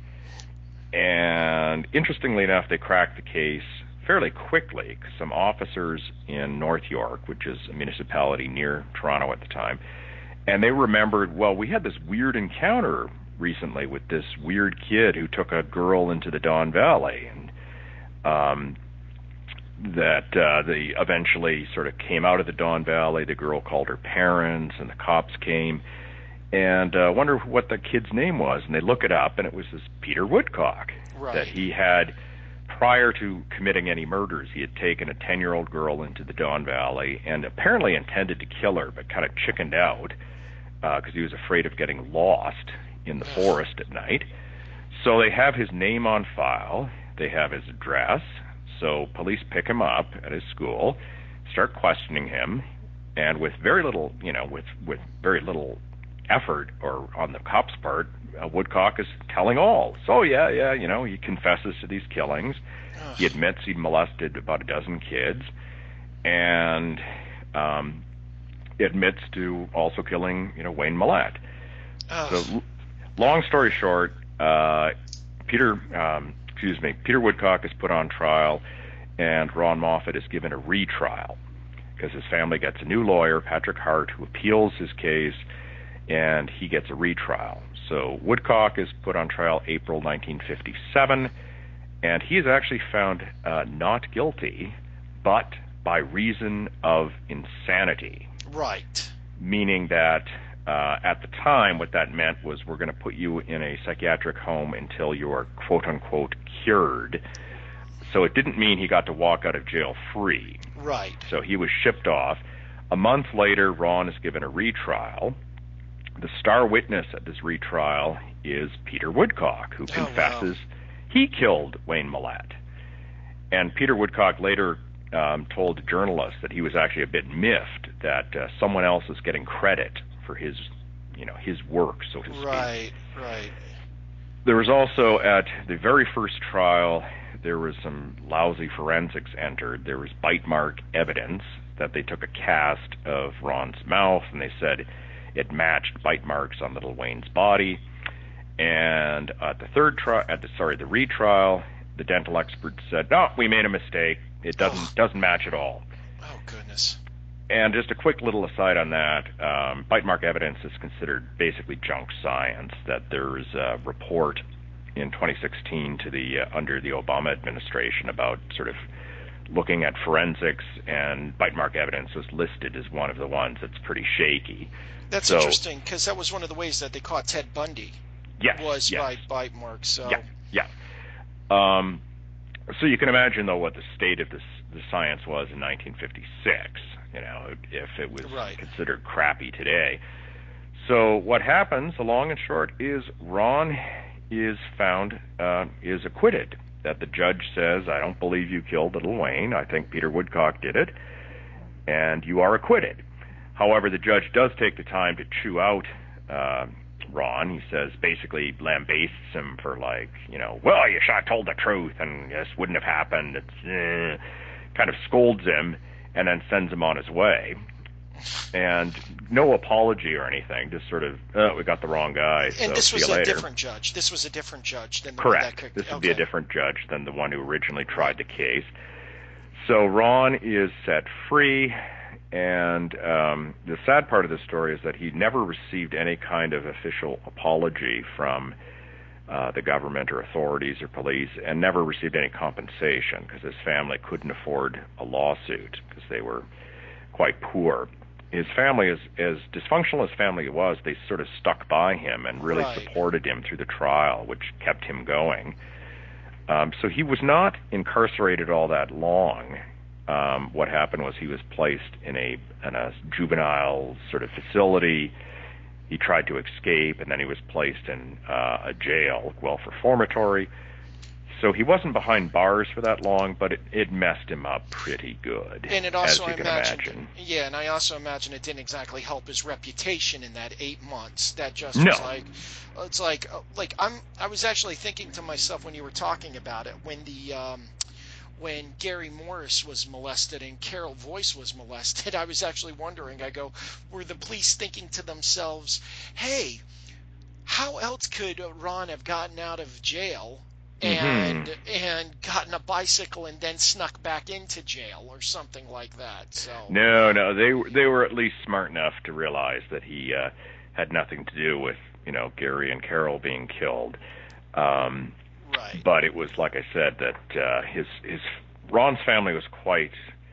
And interestingly enough, they cracked the case fairly quickly. Some officers in North York, which is a municipality near Toronto at the time, and they remembered, well, we had this weird encounter recently with this weird kid who took a girl into the Don Valley, and um, that uh, they eventually sort of came out of the Don Valley. The girl called her parents, and the cops came, and uh, wonder what the kid's name was. And they look it up, and it was this Peter Woodcock. Right. That he had, prior to committing any murders, he had taken a ten-year-old girl into the Don Valley and apparently intended to kill her, but kind of chickened out because uh, he was afraid of getting lost in the forest at night. So they have his name on file. They have his address. So police pick him up at his school, start questioning him, and with very little, you know, with, with very little effort or on the cops' part, uh, Woodcock is telling all. So yeah, yeah, you know, he confesses to these killings. Ugh. He admits he molested about a dozen kids, and um, admits to also killing, you know, Wayne Millett. Ugh. So, l- long story short, uh, Peter, um, excuse me, Peter Woodcock is put on trial, and Ron Moffat is given a retrial because his family gets a new lawyer, Patrick Hart, who appeals his case, and he gets a retrial. So Woodcock is put on trial April nineteen fifty-seven, and he is actually found uh, not guilty, but by reason of insanity. Right. Meaning that uh, at the time, what that meant was we're going to put you in a psychiatric home until you are quote-unquote cured. So it didn't mean he got to walk out of jail free. Right. So he was shipped off. A month later, Ron is given a retrial. The star witness at this retrial is Peter Woodcock, who Oh, confesses wow. he killed Wayne Millett. And Peter Woodcock later um, told journalists that he was actually a bit miffed that uh, someone else is getting credit for his, you know, his work, so to speak. Right, right. There was also, at the very first trial, there was some lousy forensics entered. There was bite mark evidence that they took a cast of Ron's mouth, and they said it matched bite marks on little Wayne's body. And at the third trial, at the sorry, the retrial, the dental experts said, "No, we made a mistake. It doesn't Oh. doesn't match at all." Oh, goodness. And just a quick little aside on that, um, bite mark evidence is considered basically junk science. That there is a report in twenty sixteen to the uh, under the Obama administration about sort of looking at forensics, and bite mark evidence was listed as one of the ones that's pretty shaky. That's So- interesting, because that was one of the ways that they caught Ted Bundy, Yes, was yes. by bite marks. So. Yeah, yeah. Um, so you can imagine, though, what the state of this, the science was in nineteen fifty-six, you know, if it was Right. considered crappy today. So what happens, the long and short, is Ron is found, uh, is acquitted. That the judge says, "I don't believe you killed little Wayne. I think Peter Woodcock did it, and you are acquitted." However, the judge does take the time to chew out uh, Ron. He says, basically lambastes him for, like, you know, well, you should have told the truth, and this wouldn't have happened. It's eh, kind of scolds him, and then sends him on his way. And no apology or anything, just sort of, oh, we got the wrong guy. So And this see was you a later. different judge. This was a different judge than the one Correct. that could, This would okay. be a different judge than the one who originally tried the case. So Ron is set free, and um, the sad part of the story is that he never received any kind of official apology from uh, the government or authorities or police, and never received any compensation because his family couldn't afford a lawsuit because they were quite poor. His family, as, as dysfunctional as family was, they sort of stuck by him and really Right. supported him through the trial, which kept him going. Um, so he was not incarcerated all that long, Um, what happened was he was placed in a in a juvenile sort of facility. He tried to escape, and then he was placed in uh, a jail, Guelph Reformatory. So he wasn't behind bars for that long, but it, it messed him up pretty good, And it also, as you I can imagine, imagine. yeah, and I also imagine it didn't exactly help his reputation in that eight months. That just No. was like, it's like, uh, like I'm, I was actually thinking to myself when you were talking about it, when the, um, when Gary Morris was molested and Carol Voice was molested, I was actually wondering, I go, were the police thinking to themselves, hey, how else could Ron have gotten out of jail and Mm-hmm. and gotten a bicycle and then snuck back into jail or something like that? So No, no, they were they were at least smart enough to realize that he uh, had nothing to do with, you know, Gary and Carol being killed. Um, right, but it was, like I said, that uh, his his Ron's family was quite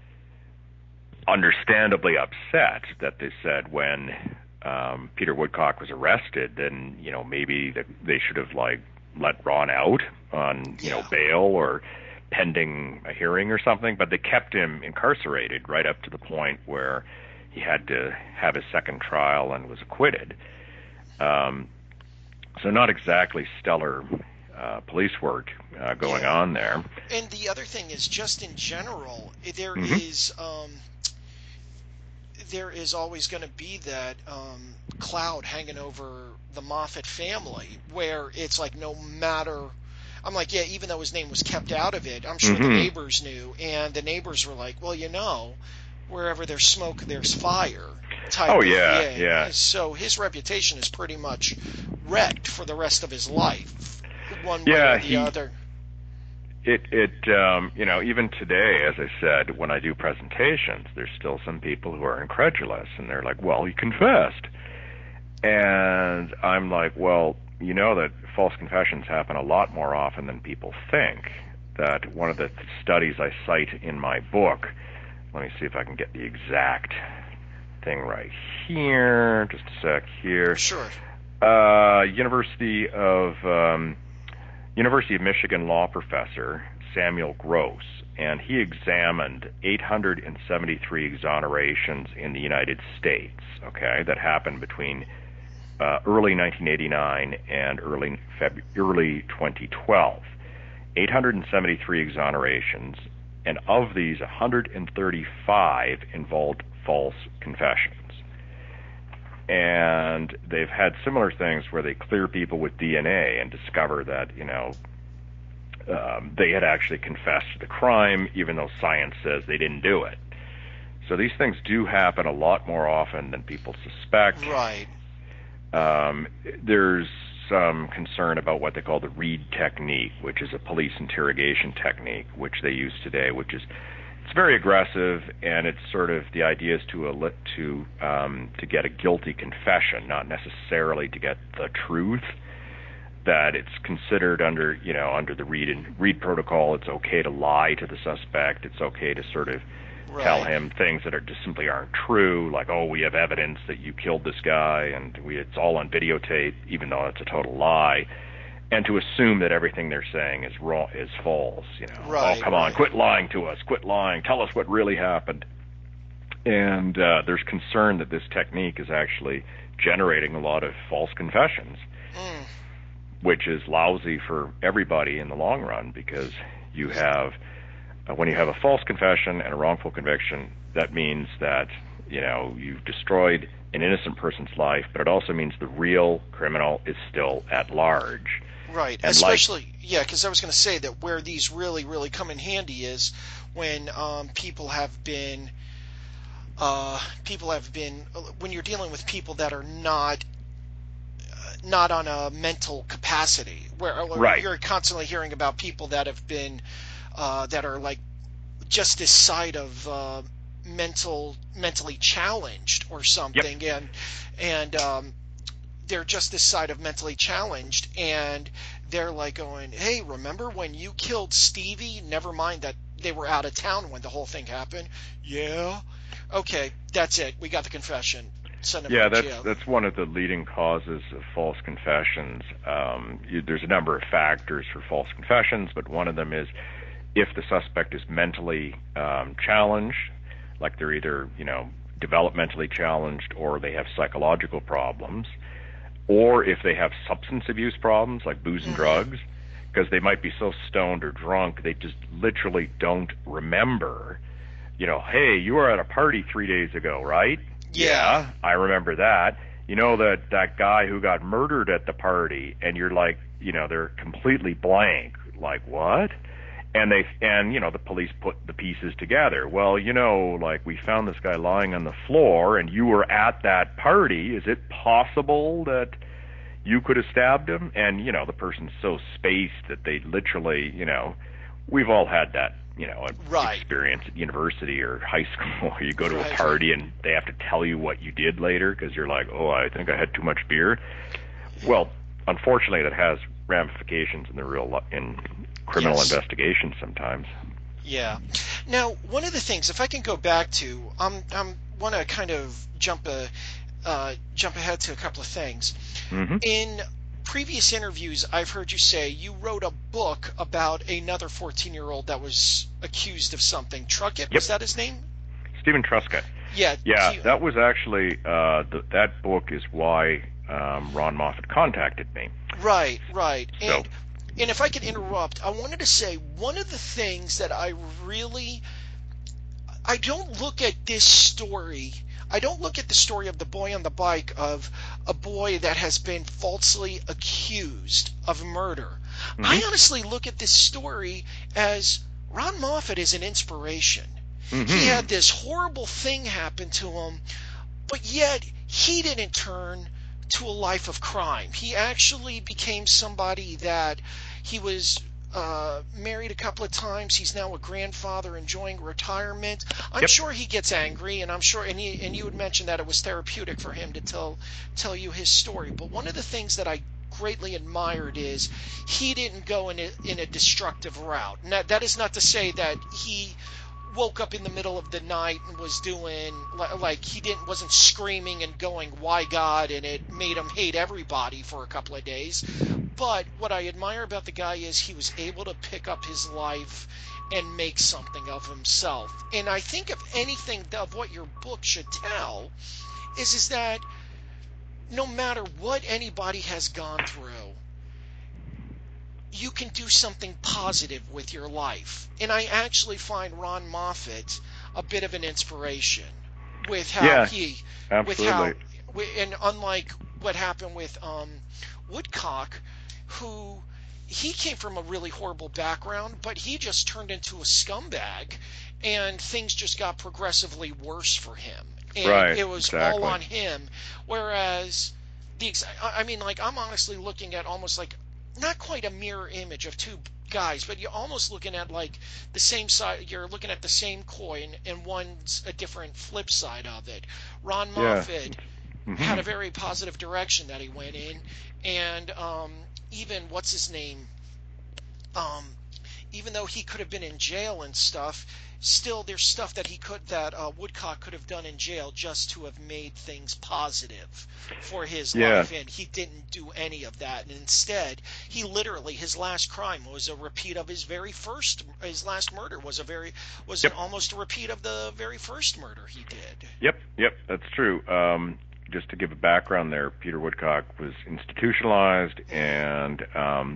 understandably upset that they said when um, Peter Woodcock was arrested, then, you know, maybe that they should have like let Ron out on, you know, Yeah. bail or pending a hearing or something, but they kept him incarcerated right up to the point where he had to have his second trial and was acquitted. Um, so not exactly stellar uh, police work uh, going Yeah. on there. and the other thing is, just in general, there Mhm. is um, there is always going to be that um, cloud hanging over the Moffat family, where it's like no matter. I'm like, yeah, even though his name was kept out of it, I'm sure the Mhm. neighbors knew, and the neighbors were like, well, you know, wherever there's smoke, there's fire. Type Oh, of yeah, thing. yeah. So his reputation is pretty much wrecked for the rest of his life, one Yeah, way or the he- other. It, it, um, you know, even today, as I said, when I do presentations, there's still some people who are incredulous, and they're like, well, he confessed. And I'm like, well, you know that false confessions happen a lot more often than people think. That one of the studies I cite in my book, let me see if I can get the exact thing right here, just a sec here. Sure. Uh, University of um, University of Michigan law professor Samuel Gross, and he examined eight hundred seventy-three exonerations in the United States. Okay, that happened between uh, early nineteen eighty-nine and early Feb- early twenty twelve. eight hundred seventy-three exonerations, and of these, one hundred thirty-five involved false confessions. And they've had similar things where they clear people with D N A and discover that, you know, um, they had actually confessed to the crime, even though science says they didn't do it. So these things do happen a lot more often than people suspect. Right. Um, there's some concern about what they call the Reid technique, which is a police interrogation technique, which they use today, which is it's very aggressive, and it's sort of the idea is to elit, to um, to get a guilty confession, not necessarily to get the truth. That it's considered under you know under the Reid and Reid protocol, it's okay to lie to the suspect. It's okay to sort of Right. tell him things that are just simply aren't true, like, oh, we have evidence that you killed this guy, and we, it's all on videotape, even though it's a total lie, and to assume that everything they're saying is wrong, is false. You know, Right, oh, come right. on, quit lying to us, quit lying, tell us what really happened. And uh, there's concern that this technique is actually generating a lot of false confessions, Mm. which is lousy for everybody in the long run, because you have Uh, when you have a false confession and a wrongful conviction, that means that, you know, you've destroyed an innocent person's life, but it also means the real criminal is still at large. Right, And especially, yeah, because I was going to say that where these really, really come in handy is when um, people have been, uh, people have been, when you're dealing with people that are not, uh, not on a mental capacity, where or Right. you're constantly hearing about people that have been, uh, that are like just this side of uh, mental, mentally challenged or something, and and um, they're just this side of mentally challenged, and they're like going, hey, remember when you killed Stevie? Never mind that they were out of town when the whole thing happened. Yeah. Okay, that's it. We got the confession. Send him Yeah, to that's jail. that's one of the leading causes of false confessions. Um, you, there's a number of factors for false confessions, but one of them is if the suspect is mentally um, challenged, like they're either, you know, developmentally challenged or they have psychological problems, or if they have substance abuse problems like booze and drugs, because they might be so stoned or drunk they just literally don't remember, you know, hey, you were at a party three days ago, right? Yeah. Yeah, I remember that. You know, that that guy who got murdered at the party, and you're like, you know, they're completely blank, like, what? And they and you know the police put the pieces together. Well, you know, like, we found this guy lying on the floor, and you were at that party. Is it possible that you could have stabbed him? And you know, the person's so spaced that they literally, you know, we've all had that, you know, right. experience at university or high school where you go to right. a party and they have to tell you what you did later because you're like, oh, I think I had too much beer. Well, unfortunately, that has ramifications in the real li- in criminal yes. investigations sometimes. Yeah. Now, one of the things, if I can go back to, um, I want to kind of jump a uh, jump ahead to a couple of things. Mm-hmm. In previous interviews, I've heard you say you wrote a book about another fourteen-year-old that was accused of something. Truckett, Yep. was that his name? Stephen Truscott. Yeah. Yeah, he- that was actually uh, the, that book is why um, Ron Moffat contacted me. Right, right. So- And and if I could interrupt, I wanted to say one of the things that I really I don't look at this story. I don't look at the story of the boy on the bike of a boy that has been falsely accused of murder. Mm-hmm. I honestly look at this story as Ron Moffat is an inspiration. Mm-hmm. He had this horrible thing happen to him, but yet he didn't turn to a life of crime. He actually became somebody that he was uh, married a couple of times. He's now a grandfather enjoying retirement. I'm Yep. sure he gets angry, and I'm sure, and, he, and you had mentioned that it was therapeutic for him to tell tell you his story. But one of the things that I greatly admired is he didn't go in a, in a destructive route. And that, that is not to say that he woke up in the middle of the night and was doing like he didn't wasn't screaming and going, why God, and it made him hate everybody for a couple of days. But what I admire about the guy is he was able to pick up his life and make something of himself. And I think if anything of what your book should tell is is that no matter what anybody has gone through, you can do something positive with your life. And I actually find Ron Moffat a bit of an inspiration with how Yeah, he, absolutely. with how, and unlike what happened with um, Woodcock, who he came from a really horrible background, but he just turned into a scumbag, and things just got progressively worse for him. And Right, it was exactly. all on him. Whereas the, ex- I I mean, like I'm honestly looking at almost like not quite a mirror image of two guys, but you're almost looking at like the same side. You're looking at the same coin, and one's a different flip side of it. Ron Yeah. Moffat Mm-hmm. had a very positive direction that he went in, and um, even what's his name, um, even though he could have been in jail and stuff, still there's stuff that he could that uh, Woodcock could have done in jail just to have made things positive for his Yeah. life, and he didn't do any of that. And instead, he literally his last crime was a repeat of his very first. His last murder was a very was Yep. an, almost a repeat of the very first murder he did. Yep, yep, that's true. Um, just to give a background there, Peter Woodcock was institutionalized, and um,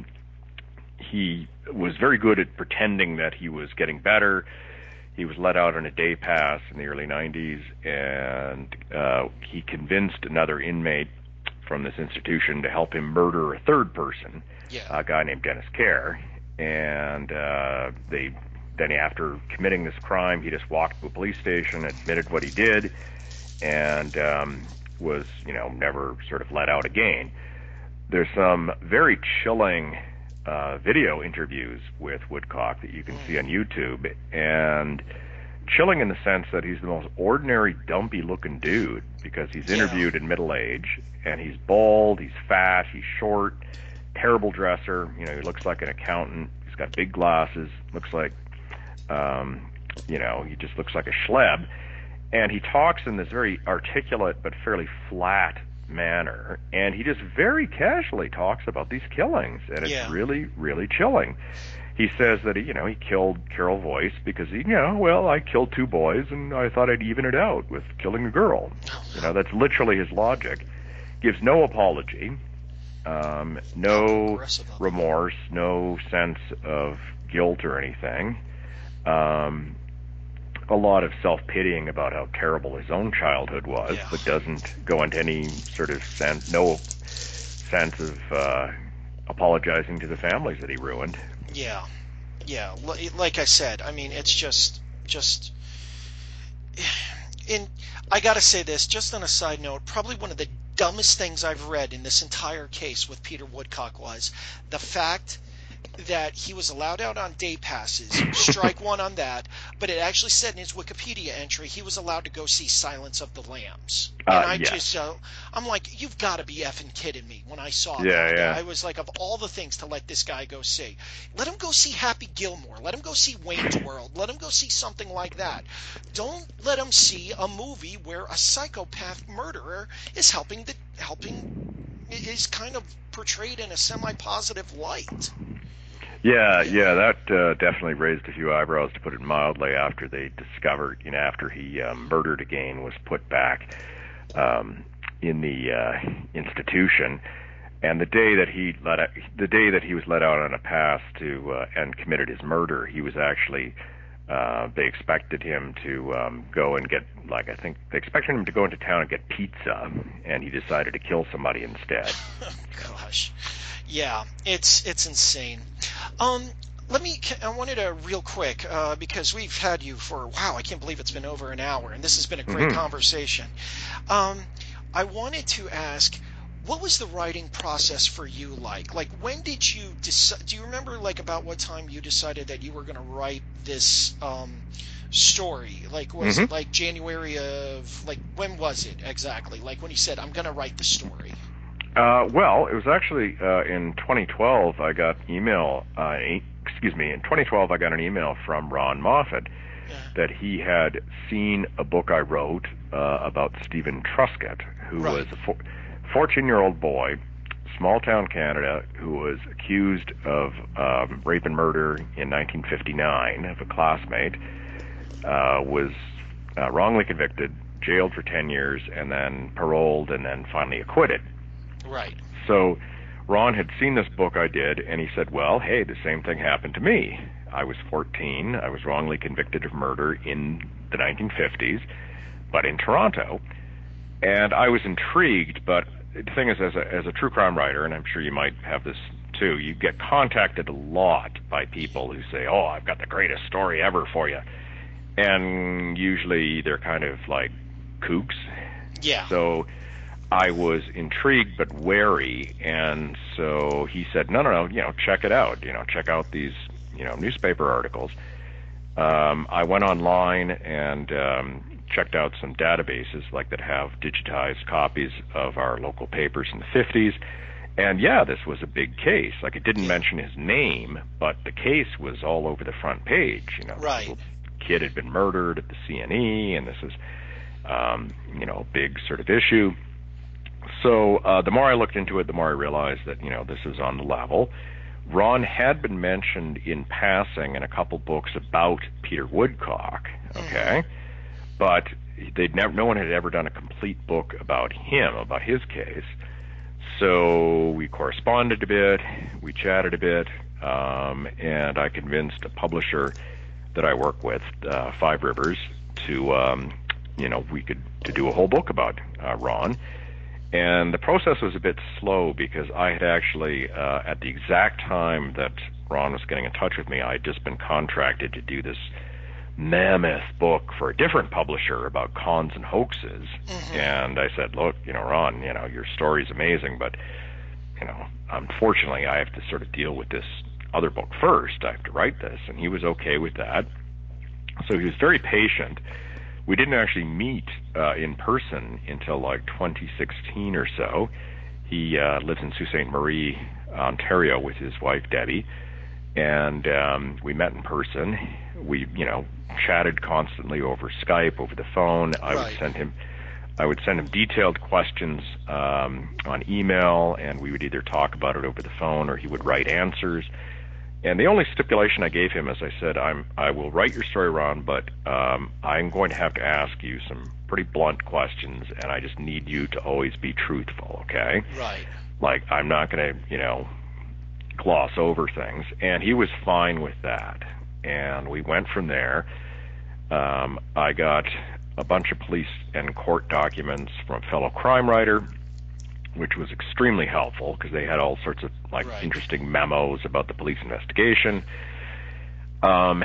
he was very good at pretending that he was getting better. He was let out on a day pass in the early nineties, and uh, he convinced another inmate from this institution to help him murder a third person, Yeah. a guy named Dennis Kerr. And uh, they then, after committing this crime, he just walked to a police station, admitted what he did, and um, was, you know, never sort of let out again. There's some very chilling uh, video interviews with Woodcock that you can see on YouTube, and chilling in the sense that he's the most ordinary, dumpy-looking dude, because he's Yeah. interviewed in middle age, and he's bald, he's fat, he's short, terrible dresser. You know, he looks like an accountant. He's got big glasses. Looks like, um, you know, he just looks like a schleb. And he talks in this very articulate but fairly flat manner, and he just very casually talks about these killings, and it's Yeah. really, really chilling. he says that he, you know, he killed Carol Voice because he, you know, well, I killed two boys and I thought I'd even it out with killing a girl. You know, that's literally his logic. Gives no apology, um, no remorse, no sense of guilt or anything. Um, a lot of self-pitying about how terrible his own childhood was, yeah. but doesn't go into any sort of sense, no sense of uh, apologizing to the families that he ruined. Yeah, yeah. Like I said, I mean, it's just, just. In, I gotta say this, just on a side note, probably one of the dumbest things I've read in this entire case with Peter Woodcock was the fact that he was allowed out on day passes, strike one on that, but it actually said in his Wikipedia entry he was allowed to go see Silence of the Lambs. And uh, I yes. just, uh, I'm like, you've got to be effing kidding me when I saw yeah, that. Yeah. I was like, of all the things to let this guy go see, let him go see Happy Gilmore, let him go see Wayne's World, let him go see something like that. Don't let him see a movie where a psychopath murderer is helping the, helping, is kind of portrayed in a semi-positive light. Yeah, yeah, that uh, definitely raised a few eyebrows, to put it mildly, after they discovered, you know, after he um, murdered again, was put back um, in the uh, institution, and the day that he let out, the day that he was let out on a pass to uh, and committed his murder, he was actually uh, they expected him to um, go and get, like, I think they expected him to go into town and get pizza, and he decided to kill somebody instead. Gosh. Yeah, it's it's insane. Um, let me. I wanted to real quick uh, because we've had you for wow. I can't believe it's been over an hour, and this has been a great Mm-hmm. conversation. Um, I wanted to ask, what was the writing process for you like? Like, when did you decide? Do you remember, like, about what time you decided that you were going to write this um, story? Like, was Mm-hmm. it like January of like when was it exactly? Like when you said, "I'm going to write the story." Uh, well, it was actually uh, in twenty twelve. I got email. Uh, excuse me. In twenty twelve, I got an email from Ron Moffat Yeah. that he had seen a book I wrote uh, about Stephen Truscott, who Right. was a fourteen-year-old boy, small-town Canada, who was accused of um, rape and murder in nineteen fifty-nine of a classmate, uh, was uh, wrongly convicted, jailed for ten years, and then paroled, and then finally acquitted. Right. So Ron had seen this book I did, and he said, well, hey, the same thing happened to me. I was fourteen. I was wrongly convicted of murder in the nineteen fifties, but in Toronto. And I was intrigued, but the thing is, as a, as a true crime writer, and I'm sure you might have this too, you get contacted a lot by people who say, oh, I've got the greatest story ever for you. And usually they're kind of like kooks. Yeah. So I was intrigued but wary, and so he said, no, no, no, you know, check it out, you know, check out these, you know, newspaper articles. Um, I went online and um, checked out some databases, like that have digitized copies of our local papers in the fifties, and yeah, this was a big case. Like, it didn't mention his name, but the case was all over the front page, you know. Right. This little kid had been murdered at the C N E, and this is, um, you know, a big sort of issue. So uh, the more I looked into it, the more I realized that, you know, this is on the level. Ron had been mentioned in passing in a couple books about Peter Woodcock, okay? Mm-hmm. But they'd never, no one had ever done a complete book about him, about his case. So we corresponded a bit, we chatted a bit, um, and I convinced a publisher that I work with, uh, Five Rivers, to, um, you know, we could to do a whole book about uh, Ron. And the process was a bit slow because I had actually, uh, at the exact time that Ron was getting in touch with me, I had just been contracted to do this mammoth book for a different publisher about cons and hoaxes. Mm-hmm. And I said, look, you know, Ron, you know, your story's amazing, but, you know, unfortunately I have to sort of deal with this other book first. I have to write this. And he was okay with that. So he was very patient. We didn't actually meet uh, in person until like twenty sixteen or so. He uh, lives in Sault Ste. Marie, Ontario, with his wife Debbie, and um, we met in person. We, you know, chatted constantly over Skype, over the phone. I Right. would send him, I would send him detailed questions um, on email, and we would either talk about it over the phone or he would write answers. And the only stipulation I gave him is I said, I'm, I will write your story, Ron, but um, I'm going to have to ask you some pretty blunt questions, and I just need you to always be truthful, okay? Right. Like, I'm not going to, you know, gloss over things. And he was fine with that. And we went from there. Um, I got a bunch of police and court documents from a fellow crime writer, which was extremely helpful because they had all sorts of like Right. interesting memos about the police investigation. Um,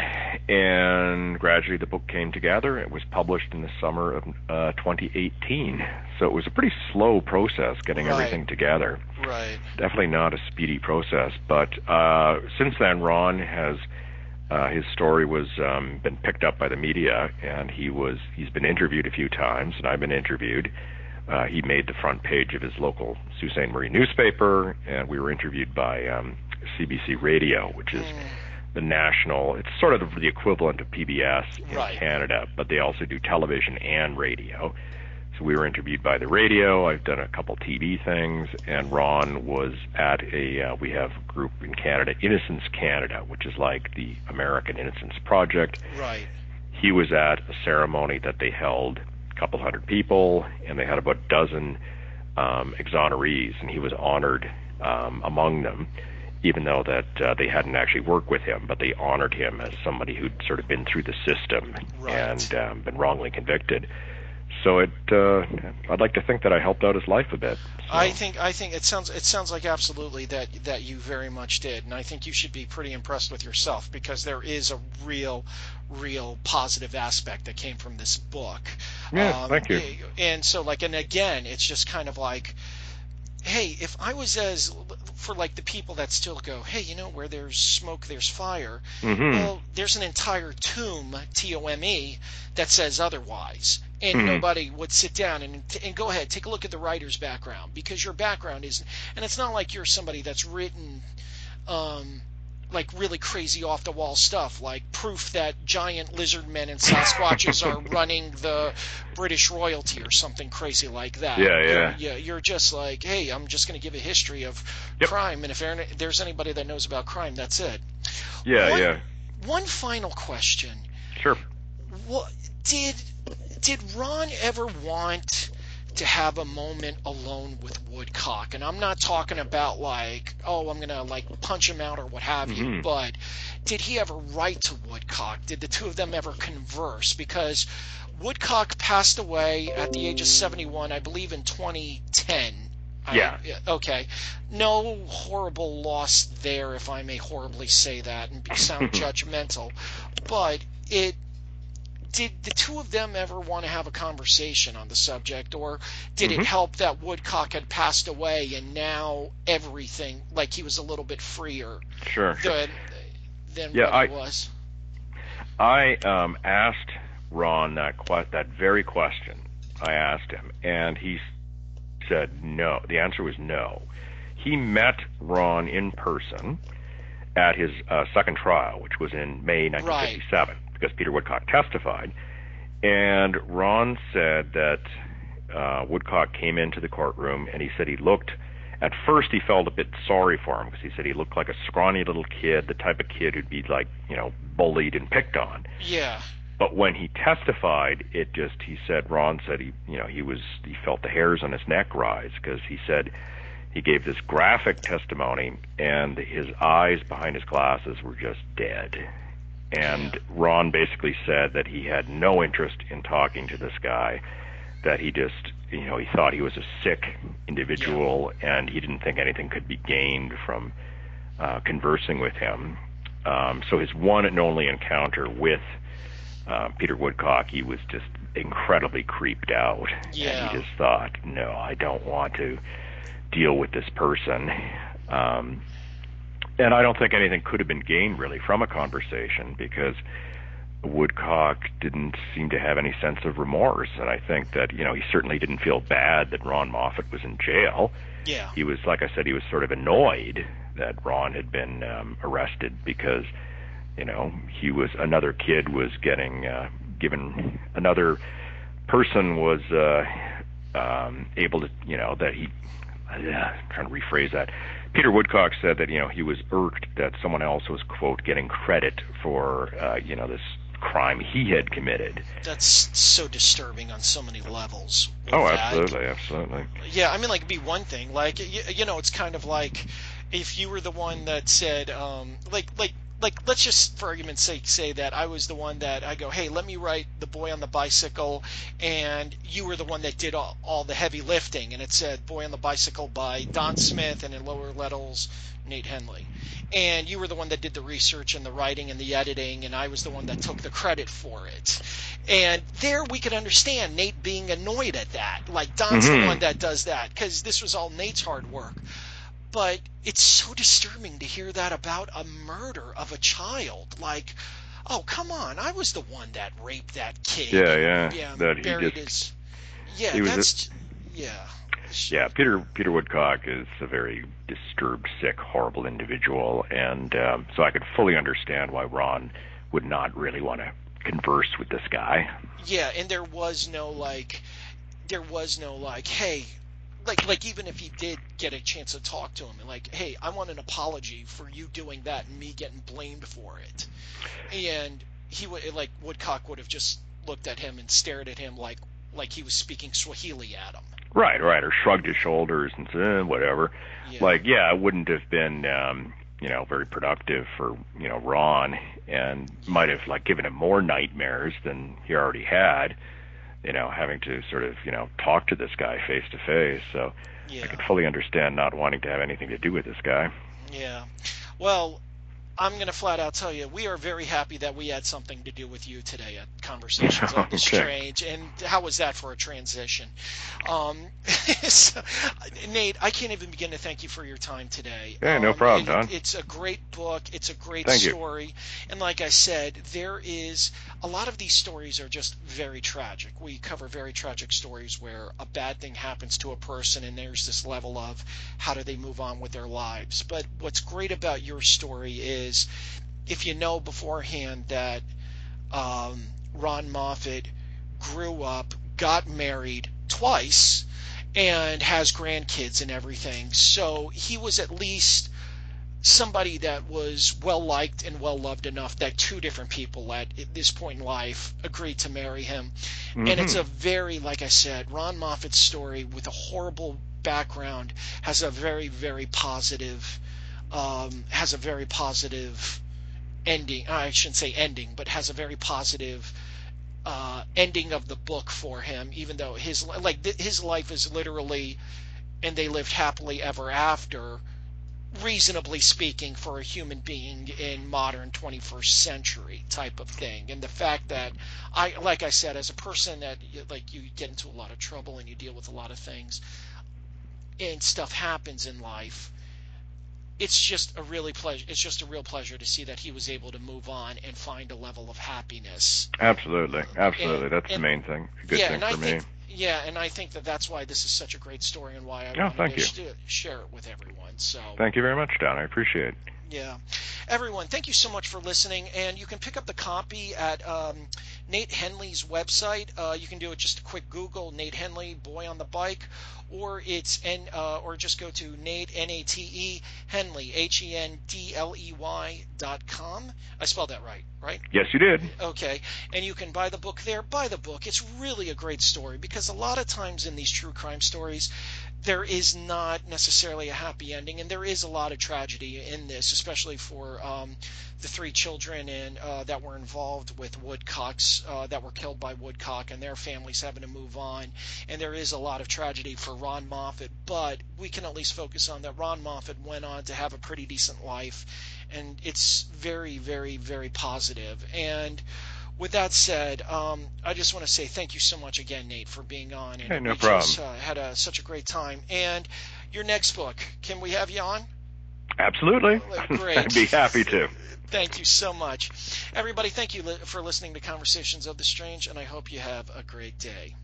and gradually the book came together. It was published in the summer of uh, twenty eighteen. So it was a pretty slow process getting Right. everything together. Right. Definitely not a speedy process. But uh, since then, Ron has uh, his story was um, been picked up by the media, and he was he's been interviewed a few times, and I've been interviewed. Uh, he made the front page of his local Sault Ste. Marie newspaper, and we were interviewed by um, C B C Radio, which is Mm. the national, it's sort of the equivalent of P B S in Right. Canada, but they also do television and radio. So we were interviewed by the radio. I've done a couple T V things, and Ron was at a, uh, we have a group in Canada, Innocence Canada, which is like the American Innocence Project. Right. He was at a ceremony that they held, a couple hundred people, and they had about a dozen um, exonerees, and he was honored um, among them, even though that uh, they hadn't actually worked with him, but they honored him as somebody who'd sort of been through the system Right. and um, been wrongly convicted. So it, uh, I'd like to think that I helped out his life a bit. So. I think I think it sounds it sounds like absolutely that that you very much did, and I think you should be pretty impressed with yourself because there is a real, real positive aspect that came from this book. Yeah, thank you. And so, like, and again, it's just kind of like, hey, if I was as for like the people that still go, hey, you know, where there's smoke, there's fire. Mhm. Well, there's an entire tomb, T O M E, that says otherwise. And Mhm. nobody would sit down and and go ahead, take a look at the writer's background, because your background is, and it's not like you're somebody that's written, um, like really crazy off the wall stuff, like proof that giant lizard men and Sasquatches are running the British royalty or something crazy like that. Yeah, yeah. You're, yeah, you're just like, hey, I'm just going to give a history of Yep. crime, and if there- there's anybody that knows about crime, that's it. Yeah, One- yeah. One final question. Sure. What did did Ron ever want to have a moment alone with Woodcock? And I'm not talking about like, oh, I'm gonna like punch him out or what have you, Mhm. but did he ever write to Woodcock? Did the two of them ever converse? Because Woodcock passed away at the age of seventy-one, I believe, in twenty ten. Yeah. I, okay. No horrible loss there, if I may horribly say that and be, sound judgmental. But it did the two of them ever want to have a conversation on the subject, or did Mhm. it help that Woodcock had passed away and now everything, like he was a little bit freer Sure. than, than Yeah, what I- he was? I um, asked Ron that que- that very question. I asked him, and he said no. The answer was no. He met Ron in person at his uh, second trial, which was in May nineteen fifty-seven, because Peter Woodcock testified. And Ron said that uh, Woodcock came into the courtroom, and he said he looked, at first he felt a bit sorry for him, because he said he looked like a scrawny little kid, the type of kid who'd be like, you know, bullied and picked on. Yeah. But when he testified, it just, he said, Ron said he, you know, he was, he felt the hairs on his neck rise, because he said he gave this graphic testimony, and his eyes behind his glasses were just dead. And Ron basically said that he had no interest in talking to this guy, that he just, you know, he thought he was a sick individual, and he didn't think anything could be gained from uh, conversing with him. Um, so his one and only encounter with uh, Peter Woodcock, he was just incredibly creeped out. Yeah. And he just thought, no, I don't want to deal with this person. Um, and I don't think anything could have been gained really from a conversation, because Woodcock didn't seem to have any sense of remorse. And I think that, you know, he certainly didn't feel bad that Ron Moffat was in jail. Yeah. He was, like I said, he was sort of annoyed that Ron had been um, arrested, because, you know, he was, another kid was getting uh, given, another person was uh, um, able to, you know, that he, yeah, I'm trying to rephrase that. Peter Woodcock said that, you know, he was irked that someone else was, quote, getting credit for, uh, you know, this crime he had committed. That's so disturbing on so many levels. Oh, that. absolutely, absolutely. Yeah, I mean, like, it'd be one thing. Like, you, you know, it's kind of like if you were the one that said, um, like, like, like, let's just, for argument's sake, say that I was the one that I go, hey, let me write The Boy on the Bicycle, and you were the one that did all, all the heavy lifting, and it said Boy on the Bicycle by Don Smith, and in lower letters, Nate Henley. And you were the one that did the research and the writing and the editing, and I was the one that took the credit for it. And there we could understand Nate being annoyed at that. Like, Don's Mm-hmm. the one that does that, because this was all Nate's hard work. But it's so disturbing to hear that about a murder of a child. Like, oh, come on, I was the one that raped that kid. Yeah, yeah. Yeah, that he buried just, his... Yeah, he was that's... yeah. Yeah, Peter Peter Woodcock is a very disturbed, sick, horrible individual, and um, so I could fully understand why Ron would not really want to converse with this guy. Yeah, and there was no, like, there was no, like, hey, like, like even if he did get a chance to talk to him, and like, hey, I want an apology for you doing that and me getting blamed for it. And he would, like, Woodcock would have just looked at him and stared at him like, like he was speaking Swahili at him. Right, right, or shrugged his shoulders and said, eh, whatever. Yeah. Like, yeah, it wouldn't have been, um, you know, very productive for, you know, Ron, and might have, like, given him more nightmares than he already had, you know, having to sort of, you know, talk to this guy face to face. So Yeah. I could fully understand not wanting to have anything to do with this guy. Yeah. Well, I'm going to flat out tell you, we are very happy that we had something to do with you today at Conversations of the Okay. Strange. And how was that for a transition? Um, so, Nate, I can't even begin to thank you for your time today. Yeah, no Um, problem, it- Don. It's a great book. It's a great Thank you. story. And like I said, there is a lot of these stories are just very tragic. We cover very tragic stories where a bad thing happens to a person and there's this level of how do they move on with their lives. But what's great about your story is if you know beforehand that um, Ron Moffat grew up, got married twice, and has grandkids and everything. So he was at least somebody that was well liked and well loved enough that two different people at this point in life agreed to marry him. Mm-hmm. And it's a very, like I said, Ron Moffat's story with a horrible background has a very, very positive, um, has a very positive ending. I shouldn't say ending, but has a very positive uh, ending of the book for him. Even though his like th- his life is literally, and they lived happily ever after, reasonably speaking, for a human being in modern twenty-first century type of thing. And the fact that I, like I said, as a person that like you get into a lot of trouble and you deal with a lot of things, and stuff happens in life. It's just a really pleasure. It's just a real pleasure to see that he was able to move on and find a level of happiness. Absolutely, absolutely. And- That's and- the main thing. It's a good yeah, thing and I for me. think, yeah, and I think that that's why this is such a great story and why I Yeah, wanted thank to you. sh- share it with everyone. So. Thank you very much, Don. I appreciate it. Yeah. Everyone, thank you so much for listening. And you can pick up the copy at um, Nate Henley's website. Uh, you can do it just a quick Google, Nate Henley, Boy on the Bike, or it's N, uh, or just go to Nate, N A T E, Henley, H E N D L E Y dot com. I spelled that right, right? Yes, you did. Okay, and you can buy the book there. Buy the book. It's really a great story because a lot of times in these true crime stories, there is not necessarily a happy ending, and there is a lot of tragedy in this, especially for um, the three children and uh, that were involved with Woodcocks, uh, that were killed by Woodcock, and their families having to move on. And there is a lot of tragedy for Ron Moffat, but we can at least focus on that Ron Moffat went on to have a pretty decent life, and it's very, very, very positive. And with that said, um, I just want to say thank you so much again, Nate, for being on. And Hey, no we problem. Just, uh, had a, such a great time. And your next book, can we have you on? Absolutely. Great. I'd be happy to. Thank you so much. Everybody, thank you li- for listening to Conversations of the Strange, and I hope you have a great day.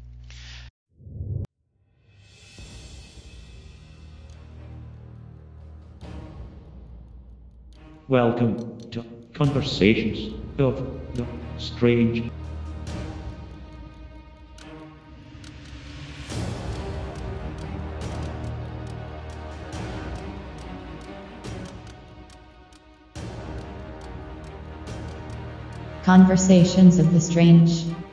Welcome to Conversations of the Strange. Conversations of the Strange.